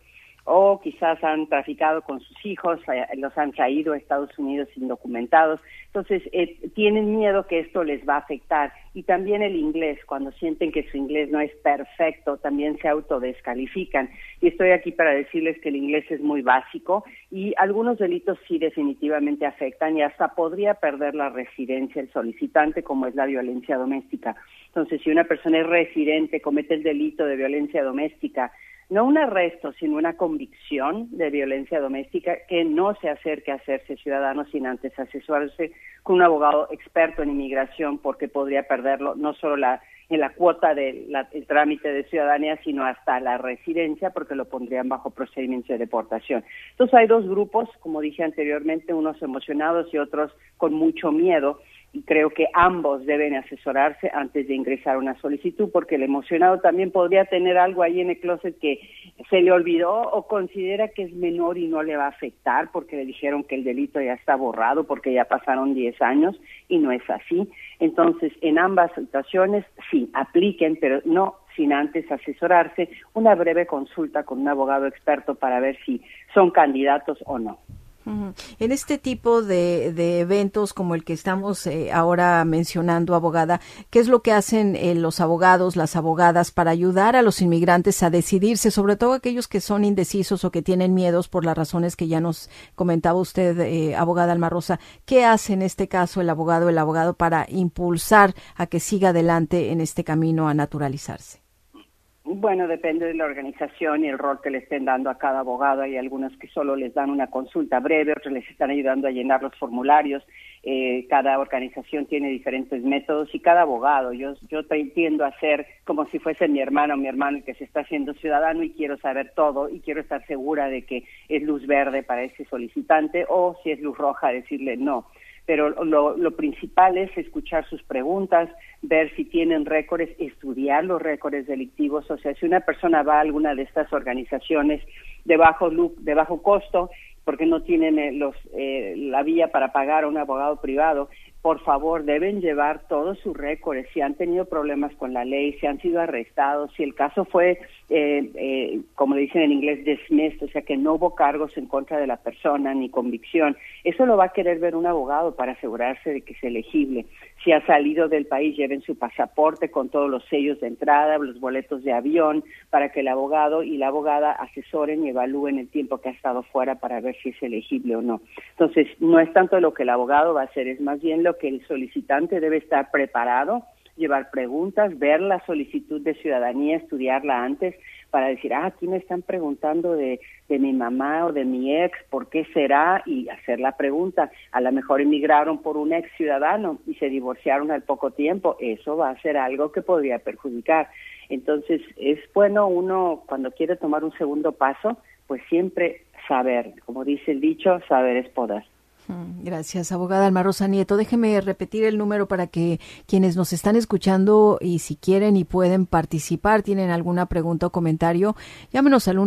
o quizás han traficado con sus hijos, los han traído a Estados Unidos indocumentados. Entonces, tienen miedo que esto les va a afectar. Y también el inglés, cuando sienten que su inglés no es perfecto, también se autodescalifican. Y estoy aquí para decirles que el inglés es muy básico y algunos delitos sí definitivamente afectan y hasta podría perder la residencia el solicitante, como es la violencia doméstica. Entonces, si una persona es residente, comete el delito de violencia doméstica, no un arresto, sino una convicción de violencia doméstica, que no se acerque a hacerse ciudadano sin antes asesorarse con un abogado experto en inmigración, porque podría perderlo no solo en la cuota del trámite de ciudadanía, sino hasta la residencia, porque lo pondrían bajo procedimiento de deportación. Entonces hay dos grupos, como dije anteriormente, unos emocionados y otros con mucho miedo, y creo que ambos deben asesorarse antes de ingresar una solicitud, porque el emocionado también podría tener algo ahí en el closet que se le olvidó o considera que es menor y no le va a afectar porque le dijeron que el delito ya está borrado porque ya pasaron 10 años y no es así. Entonces, en ambas situaciones, sí, apliquen, pero no sin antes asesorarse, una breve consulta con un abogado experto para ver si son candidatos o no. En este tipo de eventos como el que estamos ahora mencionando, abogada, ¿qué es lo que hacen los abogados, las abogadas para ayudar a los inmigrantes a decidirse, sobre todo aquellos que son indecisos o que tienen miedos por las razones que ya nos comentaba usted, abogada Alma Rosa? ¿Qué hace en este caso el abogado para impulsar a que siga adelante en este camino a naturalizarse? Bueno, depende de la organización y el rol que le estén dando a cada abogado. Hay algunos que solo les dan una consulta breve, otros les están ayudando a llenar los formularios. Cada organización tiene diferentes métodos y cada abogado. Yo tiendo a hacer como si fuese mi hermano o mi hermano el que se está haciendo ciudadano y quiero saber todo y quiero estar segura de que es luz verde para ese solicitante o si es luz roja decirle no. Pero lo principal es escuchar sus preguntas, ver si tienen récords, estudiar los récords delictivos. O sea, si una persona va a alguna de estas organizaciones de bajo costo, porque no tienen la vía para pagar a un abogado privado, por favor, deben llevar todos sus récords, si han tenido problemas con la ley, si han sido arrestados, si el caso fue, como le dicen en inglés, dismissed, o sea que no hubo cargos en contra de la persona ni convicción. Eso lo va a querer ver un abogado para asegurarse de que es elegible. Si ha salido del país, lleven su pasaporte con todos los sellos de entrada, los boletos de avión, para que el abogado y la abogada asesoren y evalúen el tiempo que ha estado fuera para ver si es elegible o no. Entonces, no es tanto lo que el abogado va a hacer, es más bien lo que el solicitante debe estar preparado, llevar preguntas, ver la solicitud de ciudadanía, estudiarla antes para decir, aquí me están preguntando de mi mamá o de mi ex, ¿por qué será? Y hacer la pregunta. A lo mejor emigraron por un ex ciudadano y se divorciaron al poco tiempo. Eso va a ser algo que podría perjudicar. Entonces, es bueno uno, cuando quiere tomar un segundo paso, pues siempre saber. Como dice el dicho, saber es poder. Gracias, abogada Alma Rosa Nieto. Déjeme repetir el número para que quienes nos están escuchando y si quieren y pueden participar, tienen alguna pregunta o comentario, llámenos al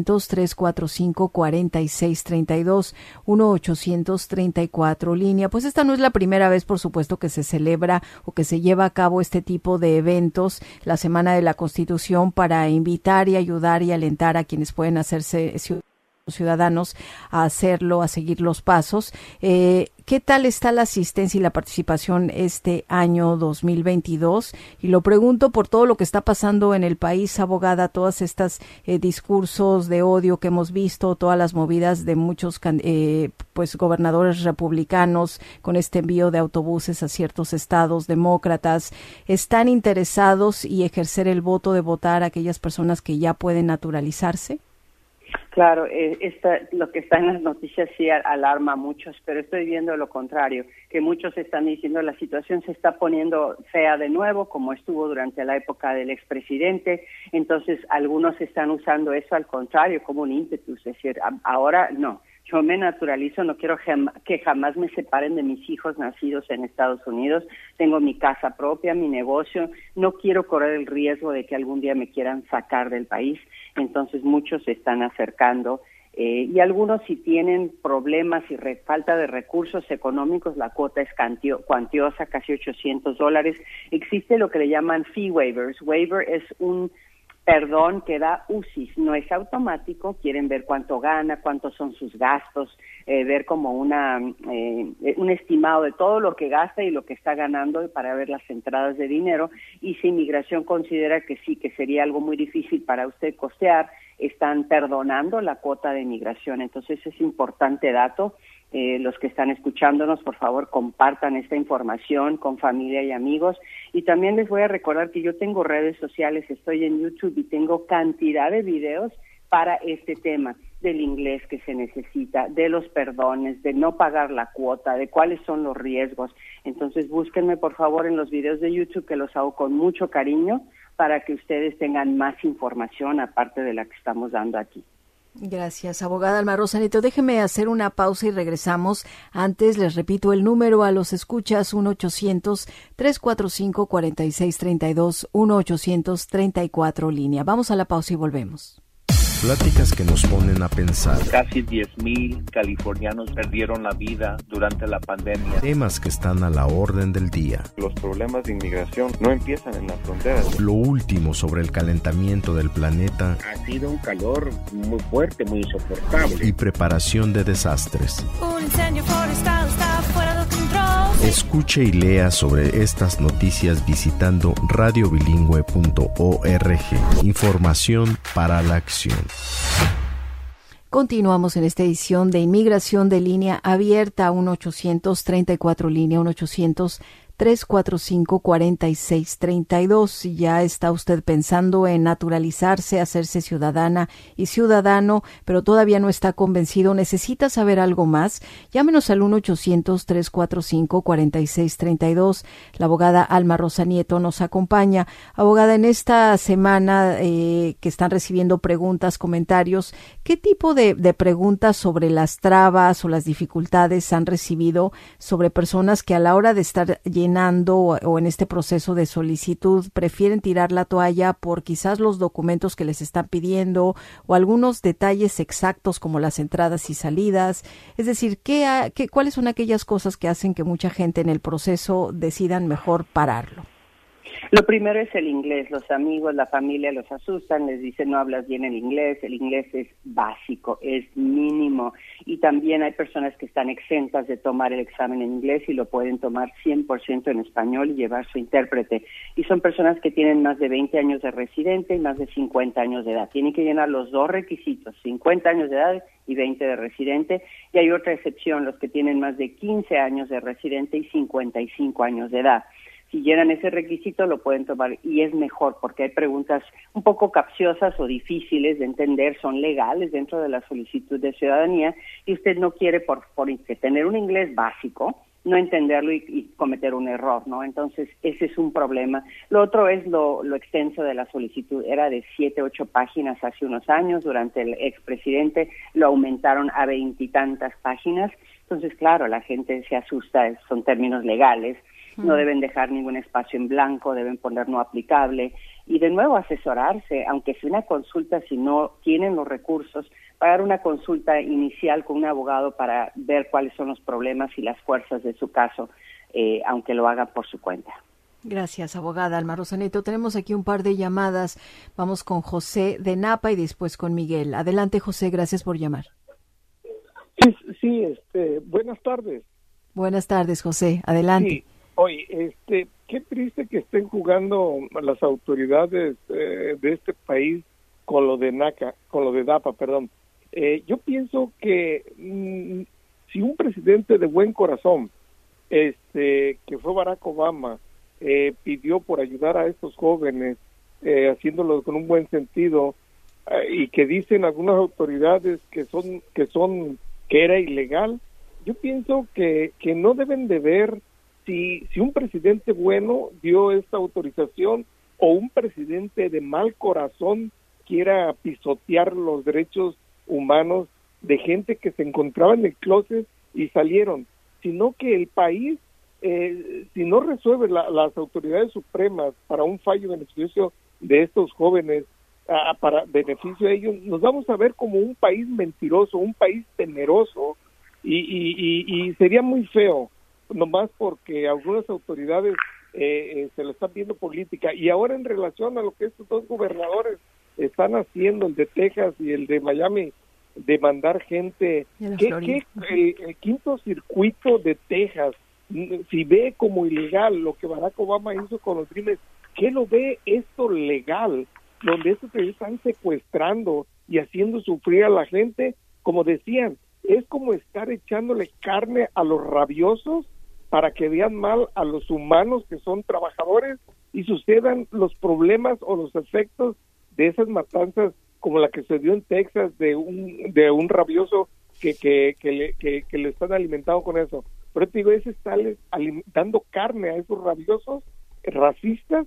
1-800-345-4632, 1-800-34 línea. Pues esta no es la primera vez, por supuesto, que se celebra o que se lleva a cabo este tipo de eventos, la Semana de la Constitución, para invitar y ayudar y alentar a quienes pueden hacerse ciudadanos a hacerlo, a seguir los pasos. ¿Qué tal está la asistencia y la participación este año 2022? Y lo pregunto por todo lo que está pasando en el país, abogada, todas estas discursos de odio que hemos visto, todas las movidas de muchos gobernadores republicanos con este envío de autobuses a ciertos estados demócratas. ¿Están interesados y ejercer el voto de votar a aquellas personas que ya pueden naturalizarse? Claro, lo que está en las noticias sí alarma a muchos, pero estoy viendo lo contrario, que muchos están diciendo la situación se está poniendo fea de nuevo, como estuvo durante la época del expresidente. Entonces algunos están usando eso al contrario, como un ímpetu, es decir, ahora no. Yo me naturalizo, no quiero que jamás me separen de mis hijos nacidos en Estados Unidos. Tengo mi casa propia, mi negocio. No quiero correr el riesgo de que algún día me quieran sacar del país. Entonces muchos se están acercando y algunos si tienen problemas y falta de recursos económicos, la cuota es cuantiosa, casi $800. Existe lo que le llaman fee waivers. Waiver es un perdón que da UCIS, no es automático, quieren ver cuánto gana, cuántos son sus gastos, ver como un estimado de todo lo que gasta y lo que está ganando para ver las entradas de dinero, y si Inmigración considera que sí, que sería algo muy difícil para usted costear, están perdonando la cuota de inmigración. Entonces es importante dato. Los que están escuchándonos, por favor, compartan esta información con familia y amigos. Y también les voy a recordar que yo tengo redes sociales, estoy en YouTube y tengo cantidad de videos para este tema del inglés que se necesita, de los perdones, de no pagar la cuota, de cuáles son los riesgos. Entonces búsquenme, por favor, en los videos de YouTube, que los hago con mucho cariño para que ustedes tengan más información aparte de la que estamos dando aquí. Gracias, abogada Alma Rosa Nieto. Déjeme hacer una pausa y regresamos. Antes les repito el número a los escuchas: 1-800-345-4632, 1-800-34 línea. Vamos a la pausa y volvemos. Pláticas que nos ponen a pensar. Casi 10,000 californianos perdieron la vida durante la pandemia. Temas que están a la orden del día. Los problemas de inmigración no empiezan en las fronteras. Lo último sobre el calentamiento del planeta. Ha sido un calor muy fuerte, muy insoportable. Y preparación de desastres. Un incendio forestal está fuera de control. Escuche y lea sobre estas noticias visitando radiobilingüe.org. Información para la acción. Continuamos en esta edición de Inmigración de Línea Abierta, 1-800-34 línea, 1-800-345-4632. Si ya está usted pensando en naturalizarse, hacerse ciudadana y ciudadano, pero todavía no está convencido, necesita saber algo más, llámenos al 1-800-345-4632. La abogada Alma Rosa Nieto nos acompaña. Abogada, en esta semana que están recibiendo preguntas, comentarios, ¿qué tipo de preguntas sobre las trabas o las dificultades han recibido sobre personas que a la hora de estar llenando o en este proceso de solicitud prefieren tirar la toalla por quizás los documentos que les están pidiendo o algunos detalles exactos como las entradas y salidas? Es decir, ¿cuáles son aquellas cosas que hacen que mucha gente en el proceso decidan mejor pararlo? Lo primero es el inglés. Los amigos, la familia los asustan, les dicen no hablas bien el inglés es básico, es mínimo. Y también hay personas que están exentas de tomar el examen en inglés y lo pueden tomar 100% en español y llevar su intérprete. Y son personas que tienen más de 20 años de residente y más de 50 años de edad. Tienen que llenar los dos requisitos, 50 años de edad y 20 de residente. Y hay otra excepción, los que tienen más de 15 años de residente y 55 años de edad. Si llenan ese requisito lo pueden tomar y es mejor porque hay preguntas un poco capciosas o difíciles de entender, son legales dentro de la solicitud de ciudadanía y usted no quiere por tener un inglés básico, no entenderlo y cometer un error, ¿no? Entonces ese es un problema. Lo otro es lo extenso de la solicitud. Era de 7, 8 páginas hace unos años, durante el expresidente lo aumentaron a 20 y tantas páginas. Entonces, claro, la gente se asusta, son términos legales. No deben dejar ningún espacio en blanco, deben poner no aplicable y de nuevo asesorarse, aunque sea una consulta, si no tienen los recursos, pagar una consulta inicial con un abogado para ver cuáles son los problemas y las fuerzas de su caso, aunque lo hagan por su cuenta. Gracias, abogada Alma Rosa Nieto. Tenemos aquí un par de llamadas. Vamos con José de Napa y después con Miguel. Adelante, José, gracias por llamar. Sí, buenas tardes. Buenas tardes, José. Adelante. Sí. Oye, qué triste que estén jugando las autoridades de este país con lo de DAPA, perdón. Yo pienso que si un presidente de buen corazón, que fue Barack Obama, pidió por ayudar a estos jóvenes, haciéndolo con un buen sentido, y que dicen algunas autoridades que era ilegal, yo pienso que no deben de ver si un presidente bueno dio esta autorización o un presidente de mal corazón quiera pisotear los derechos humanos de gente que se encontraba en el closet y salieron, sino que el país, si no resuelve las autoridades supremas para un fallo beneficio de estos jóvenes, para beneficio de ellos, nos vamos a ver como un país mentiroso, un país temeroso, y sería muy feo, nomás porque algunas autoridades se lo están viendo política. Y ahora en relación a lo que estos dos gobernadores están haciendo, el de Texas y el de Miami, de mandar gente. ¿Qué el quinto circuito de Texas, si ve como ilegal lo que Barack Obama hizo con los Dreamers, ¿qué lo ve esto legal? Donde estos se están secuestrando y haciendo sufrir a la gente, como decían, es como estar echándole carne a los rabiosos para que vean mal a los humanos que son trabajadores y sucedan los problemas o los efectos de esas matanzas como la que se dio en Texas de un rabioso que le están alimentando con eso. Pero te digo, es estarles dando carne a esos rabiosos racistas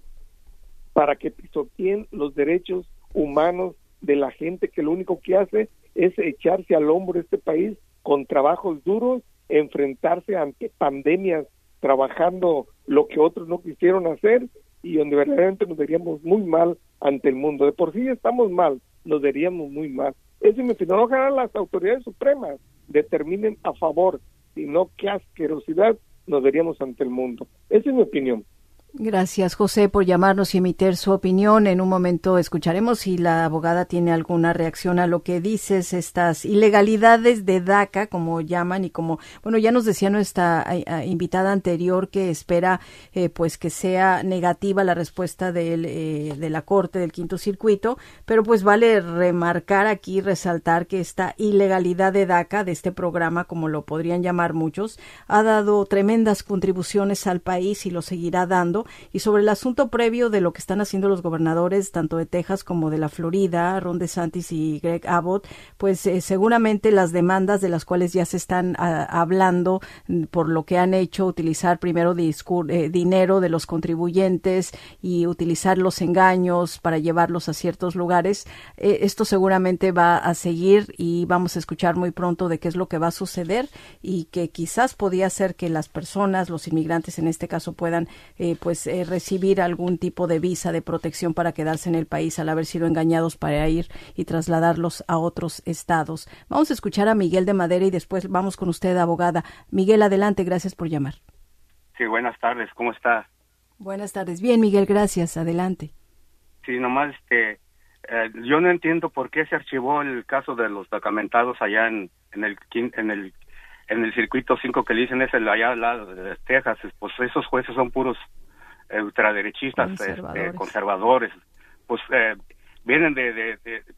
para que pisoteen los derechos humanos de la gente que lo único que hace es echarse al hombro este país con trabajos duros, enfrentarse ante pandemias, trabajando lo que otros no quisieron hacer y donde verdaderamente nos veríamos muy mal ante el mundo. De por sí estamos mal, nos veríamos muy mal. Eso es mi opinión. Ojalá las autoridades supremas determinen a favor, si no, qué asquerosidad nos veríamos ante el mundo. Esa es mi opinión. Gracias, José, por llamarnos y emitir su opinión. En un momento escucharemos si la abogada tiene alguna reacción a lo que dices, estas ilegalidades de DACA, como llaman, y como, bueno, ya nos decía nuestra invitada anterior que espera pues que sea negativa la respuesta de la Corte del Quinto Circuito, pero pues vale remarcar aquí, resaltar que esta ilegalidad de DACA, de este programa, como lo podrían llamar muchos, ha dado tremendas contribuciones al país y lo seguirá dando. Y sobre el asunto previo de lo que están haciendo los gobernadores, tanto de Texas como de la Florida, Ron DeSantis y Greg Abbott, pues seguramente las demandas de las cuales ya se están hablando por lo que han hecho, utilizar primero dinero de los contribuyentes y utilizar los engaños para llevarlos a ciertos lugares, esto seguramente va a seguir y vamos a escuchar muy pronto de qué es lo que va a suceder y que quizás podía ser que las personas, los inmigrantes en este caso, puedan recibir algún tipo de visa de protección para quedarse en el país al haber sido engañados para ir y trasladarlos a otros estados. Vamos a escuchar a Miguel de Madera y después vamos con usted, abogada. Miguel, adelante, gracias por llamar. Sí, buenas tardes, ¿cómo está? Buenas tardes, bien, Miguel, gracias, adelante. Sí, nomás yo no entiendo por qué se archivó el caso de los documentados allá en el circuito 5 que le dicen es allá al lado de Texas. Pues esos jueces son puros ultraderechistas, conservadores, pues vienen de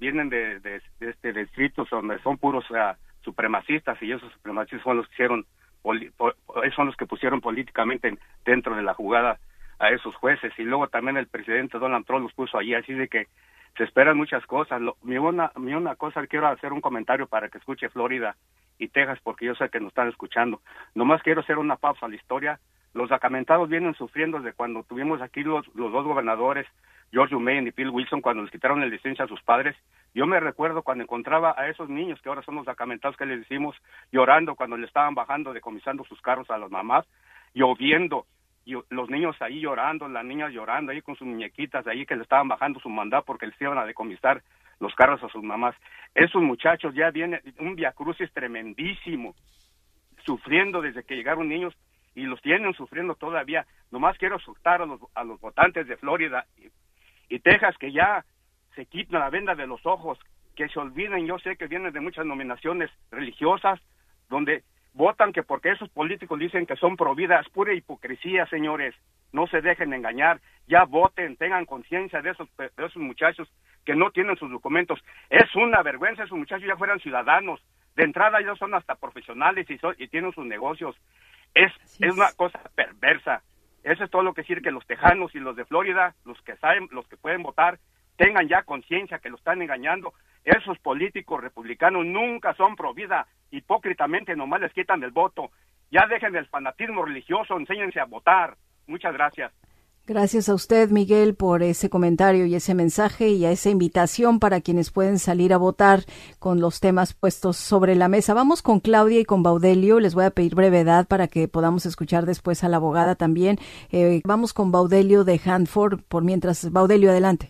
distritos donde son puros supremacistas, y esos supremacistas son los que son los que pusieron políticamente dentro de la jugada a esos jueces, y luego también el presidente Donald Trump los puso allí, así de que se esperan muchas cosas. Una cosa, quiero hacer un comentario para que escuche Florida y Texas, porque yo sé que nos están escuchando. Nomás quiero hacer una pausa a la historia. Los acamentados vienen sufriendo desde cuando tuvimos aquí los dos gobernadores, George Mayen y Phil Wilson, cuando les quitaron la licencia a sus padres. Yo me recuerdo cuando encontraba a esos niños, que ahora son los acamentados que les decimos, llorando cuando le estaban bajando, decomisando sus carros a las mamás, lloviendo, y los niños ahí llorando, las niñas llorando ahí con sus muñequitas ahí que le estaban bajando su mandado porque les iban a decomisar los carros a sus mamás. Esos muchachos ya vienen un viacrucis tremendísimo, sufriendo desde que llegaron niños, y los tienen sufriendo todavía. Nomás quiero asustar a los votantes de Florida y Texas, que ya se quiten la venda de los ojos, que se olviden. Yo sé que vienen de muchas nominaciones religiosas donde votan que porque esos políticos dicen que son pro vida. Es pura hipocresía, señores. No se dejen engañar, ya voten, tengan conciencia de esos muchachos que no tienen sus documentos. Es una vergüenza, esos muchachos ya fueran ciudadanos. De entrada ya son hasta profesionales y tienen sus negocios. Es una cosa perversa. Eso es todo lo que decir, que los tejanos y los de Florida, los que saben, los que pueden votar, tengan ya conciencia que lo están engañando. Esos políticos republicanos nunca son pro vida, hipócritamente nomás les quitan el voto. Ya dejen el fanatismo religioso, enséñense a votar. Muchas gracias. Gracias a usted, Miguel, por ese comentario y ese mensaje y a esa invitación para quienes pueden salir a votar con los temas puestos sobre la mesa. Vamos con Claudia y con Baudelio. Les voy a pedir brevedad para que podamos escuchar después a la abogada también. Vamos con Baudelio de Hanford. Por mientras, Baudelio, adelante.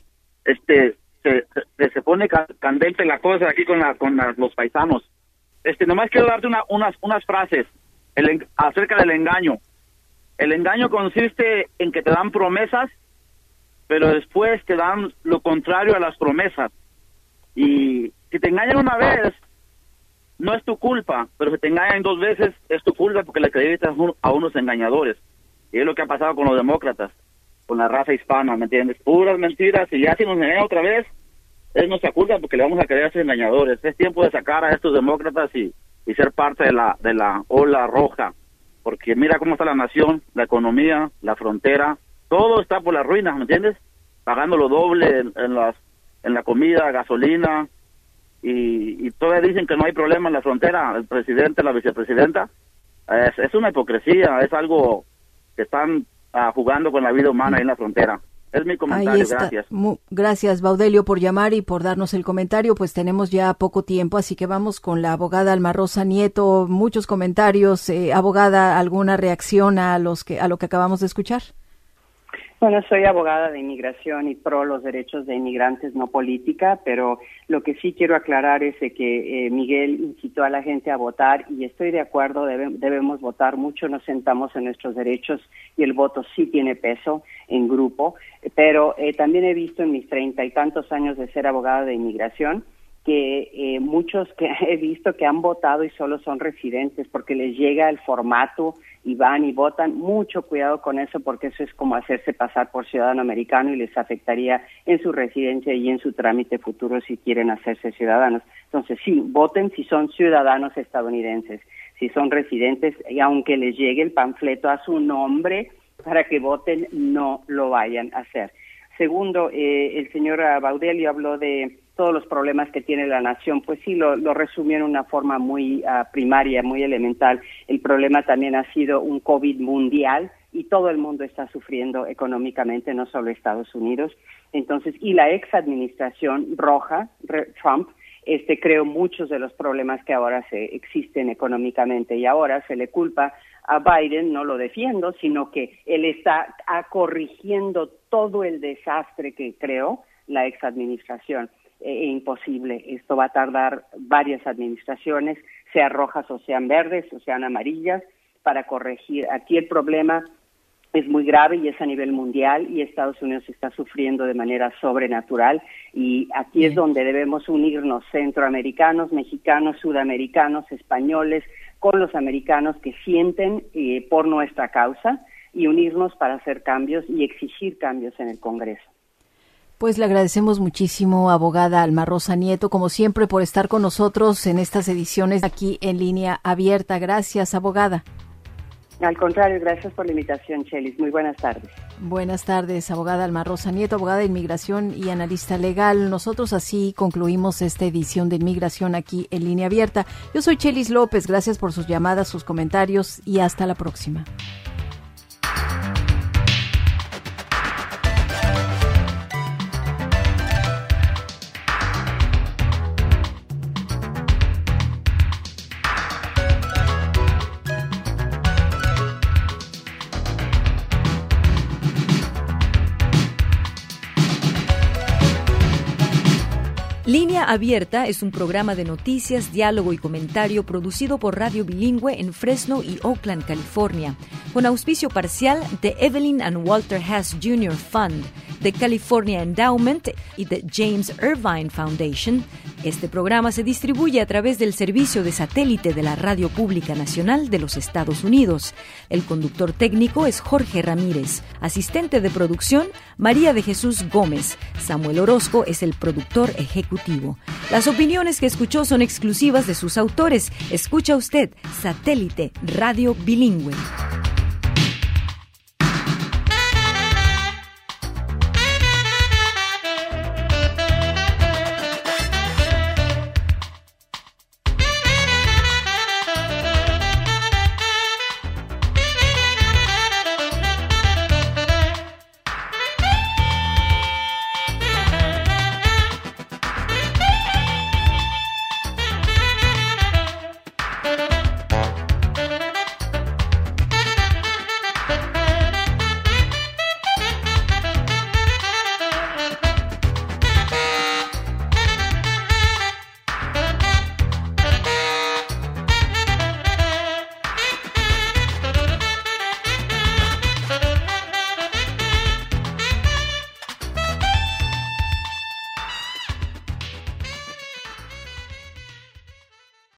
Se pone candente la cosa aquí con los paisanos. Nomás quiero darte unas frases acerca del engaño. El engaño consiste en que te dan promesas pero después te dan lo contrario a las promesas. Y si te engañan una vez, no es tu culpa, pero si te engañan 2 veces, es tu culpa porque le acreditas a unos engañadores. Y es lo que ha pasado con los demócratas, con la raza hispana, ¿me entiendes? Puras mentiras, y ya si nos engañan otra vez, es nuestra culpa porque le vamos a creer a esos engañadores. Es tiempo de sacar a estos demócratas y ser parte de la ola roja, porque mira cómo está la nación, la economía, la frontera, todo está por las ruinas, ¿me entiendes? Pagando lo doble en la comida, gasolina, y todavía dicen que no hay problema en la frontera, el presidente, la vicepresidenta. Es una hipocresía, es algo que están jugando con la vida humana ahí en la frontera. Es mi comentario, gracias. Gracias, Baudelio, por llamar y por darnos el comentario. Pues tenemos ya poco tiempo, así que vamos con la abogada Alma Rosa Nieto. Muchos comentarios. Abogada, ¿alguna reacción a lo que acabamos de escuchar? Bueno, soy abogada de inmigración y pro los derechos de inmigrantes, no política, pero lo que sí quiero aclarar es de que Miguel incitó a la gente a votar y estoy de acuerdo, debemos votar mucho, nos sentamos en nuestros derechos y el voto sí tiene peso en grupo, pero también he visto en mis 30 y tantos años de ser abogada de inmigración que muchos que he visto que han votado y solo son residentes porque les llega el formato y van y votan. Mucho cuidado con eso porque eso es como hacerse pasar por ciudadano americano y les afectaría en su residencia y en su trámite futuro si quieren hacerse ciudadanos. Entonces sí, voten si son ciudadanos estadounidenses, si son residentes y aunque les llegue el panfleto a su nombre para que voten, no lo vayan a hacer. Segundo, el señor Baudelio habló de todos los problemas que tiene la nación, pues sí, lo resumió en una forma muy primaria, muy elemental. El problema también ha sido un COVID mundial y todo el mundo está sufriendo económicamente, no solo Estados Unidos. Entonces, y la ex administración roja, Trump, creó muchos de los problemas que ahora existen económicamente y ahora se le culpa a Biden, no lo defiendo, sino que él está corrigiendo todo el desastre que creó la ex administración. Imposible, esto va a tardar varias administraciones, sean rojas o sean verdes o sean amarillas, para corregir. Aquí el problema es muy grave y es a nivel mundial y Estados Unidos está sufriendo de manera sobrenatural y aquí es donde debemos unirnos, centroamericanos, mexicanos, sudamericanos, españoles, con los americanos que sienten por nuestra causa y unirnos para hacer cambios y exigir cambios en el Congreso. Pues le agradecemos muchísimo, abogada Alma Rosa Nieto, como siempre, por estar con nosotros en estas ediciones aquí en Línea Abierta. Gracias, abogada. Al contrario, gracias por la invitación, Chelis. Muy buenas tardes. Buenas tardes, abogada Alma Rosa Nieto, abogada de inmigración y analista legal. Nosotros así concluimos esta edición de Inmigración aquí en Línea Abierta. Yo soy Chelis López, gracias por sus llamadas, sus comentarios y hasta la próxima. Línea Abierta es un programa de noticias, diálogo y comentario producido por Radio Bilingüe en Fresno y Oakland, California, con auspicio parcial de Evelyn and Walter Haas Jr. Fund, de California Endowment y de James Irvine Foundation. Este programa se distribuye a través del servicio de satélite de la Radio Pública Nacional de los Estados Unidos. El conductor técnico es Jorge Ramírez. Asistente de producción, María de Jesús Gómez. Samuel Orozco es el productor ejecutivo. Las opiniones que escuchó son exclusivas de sus autores. Escucha usted Satélite Radio Bilingüe.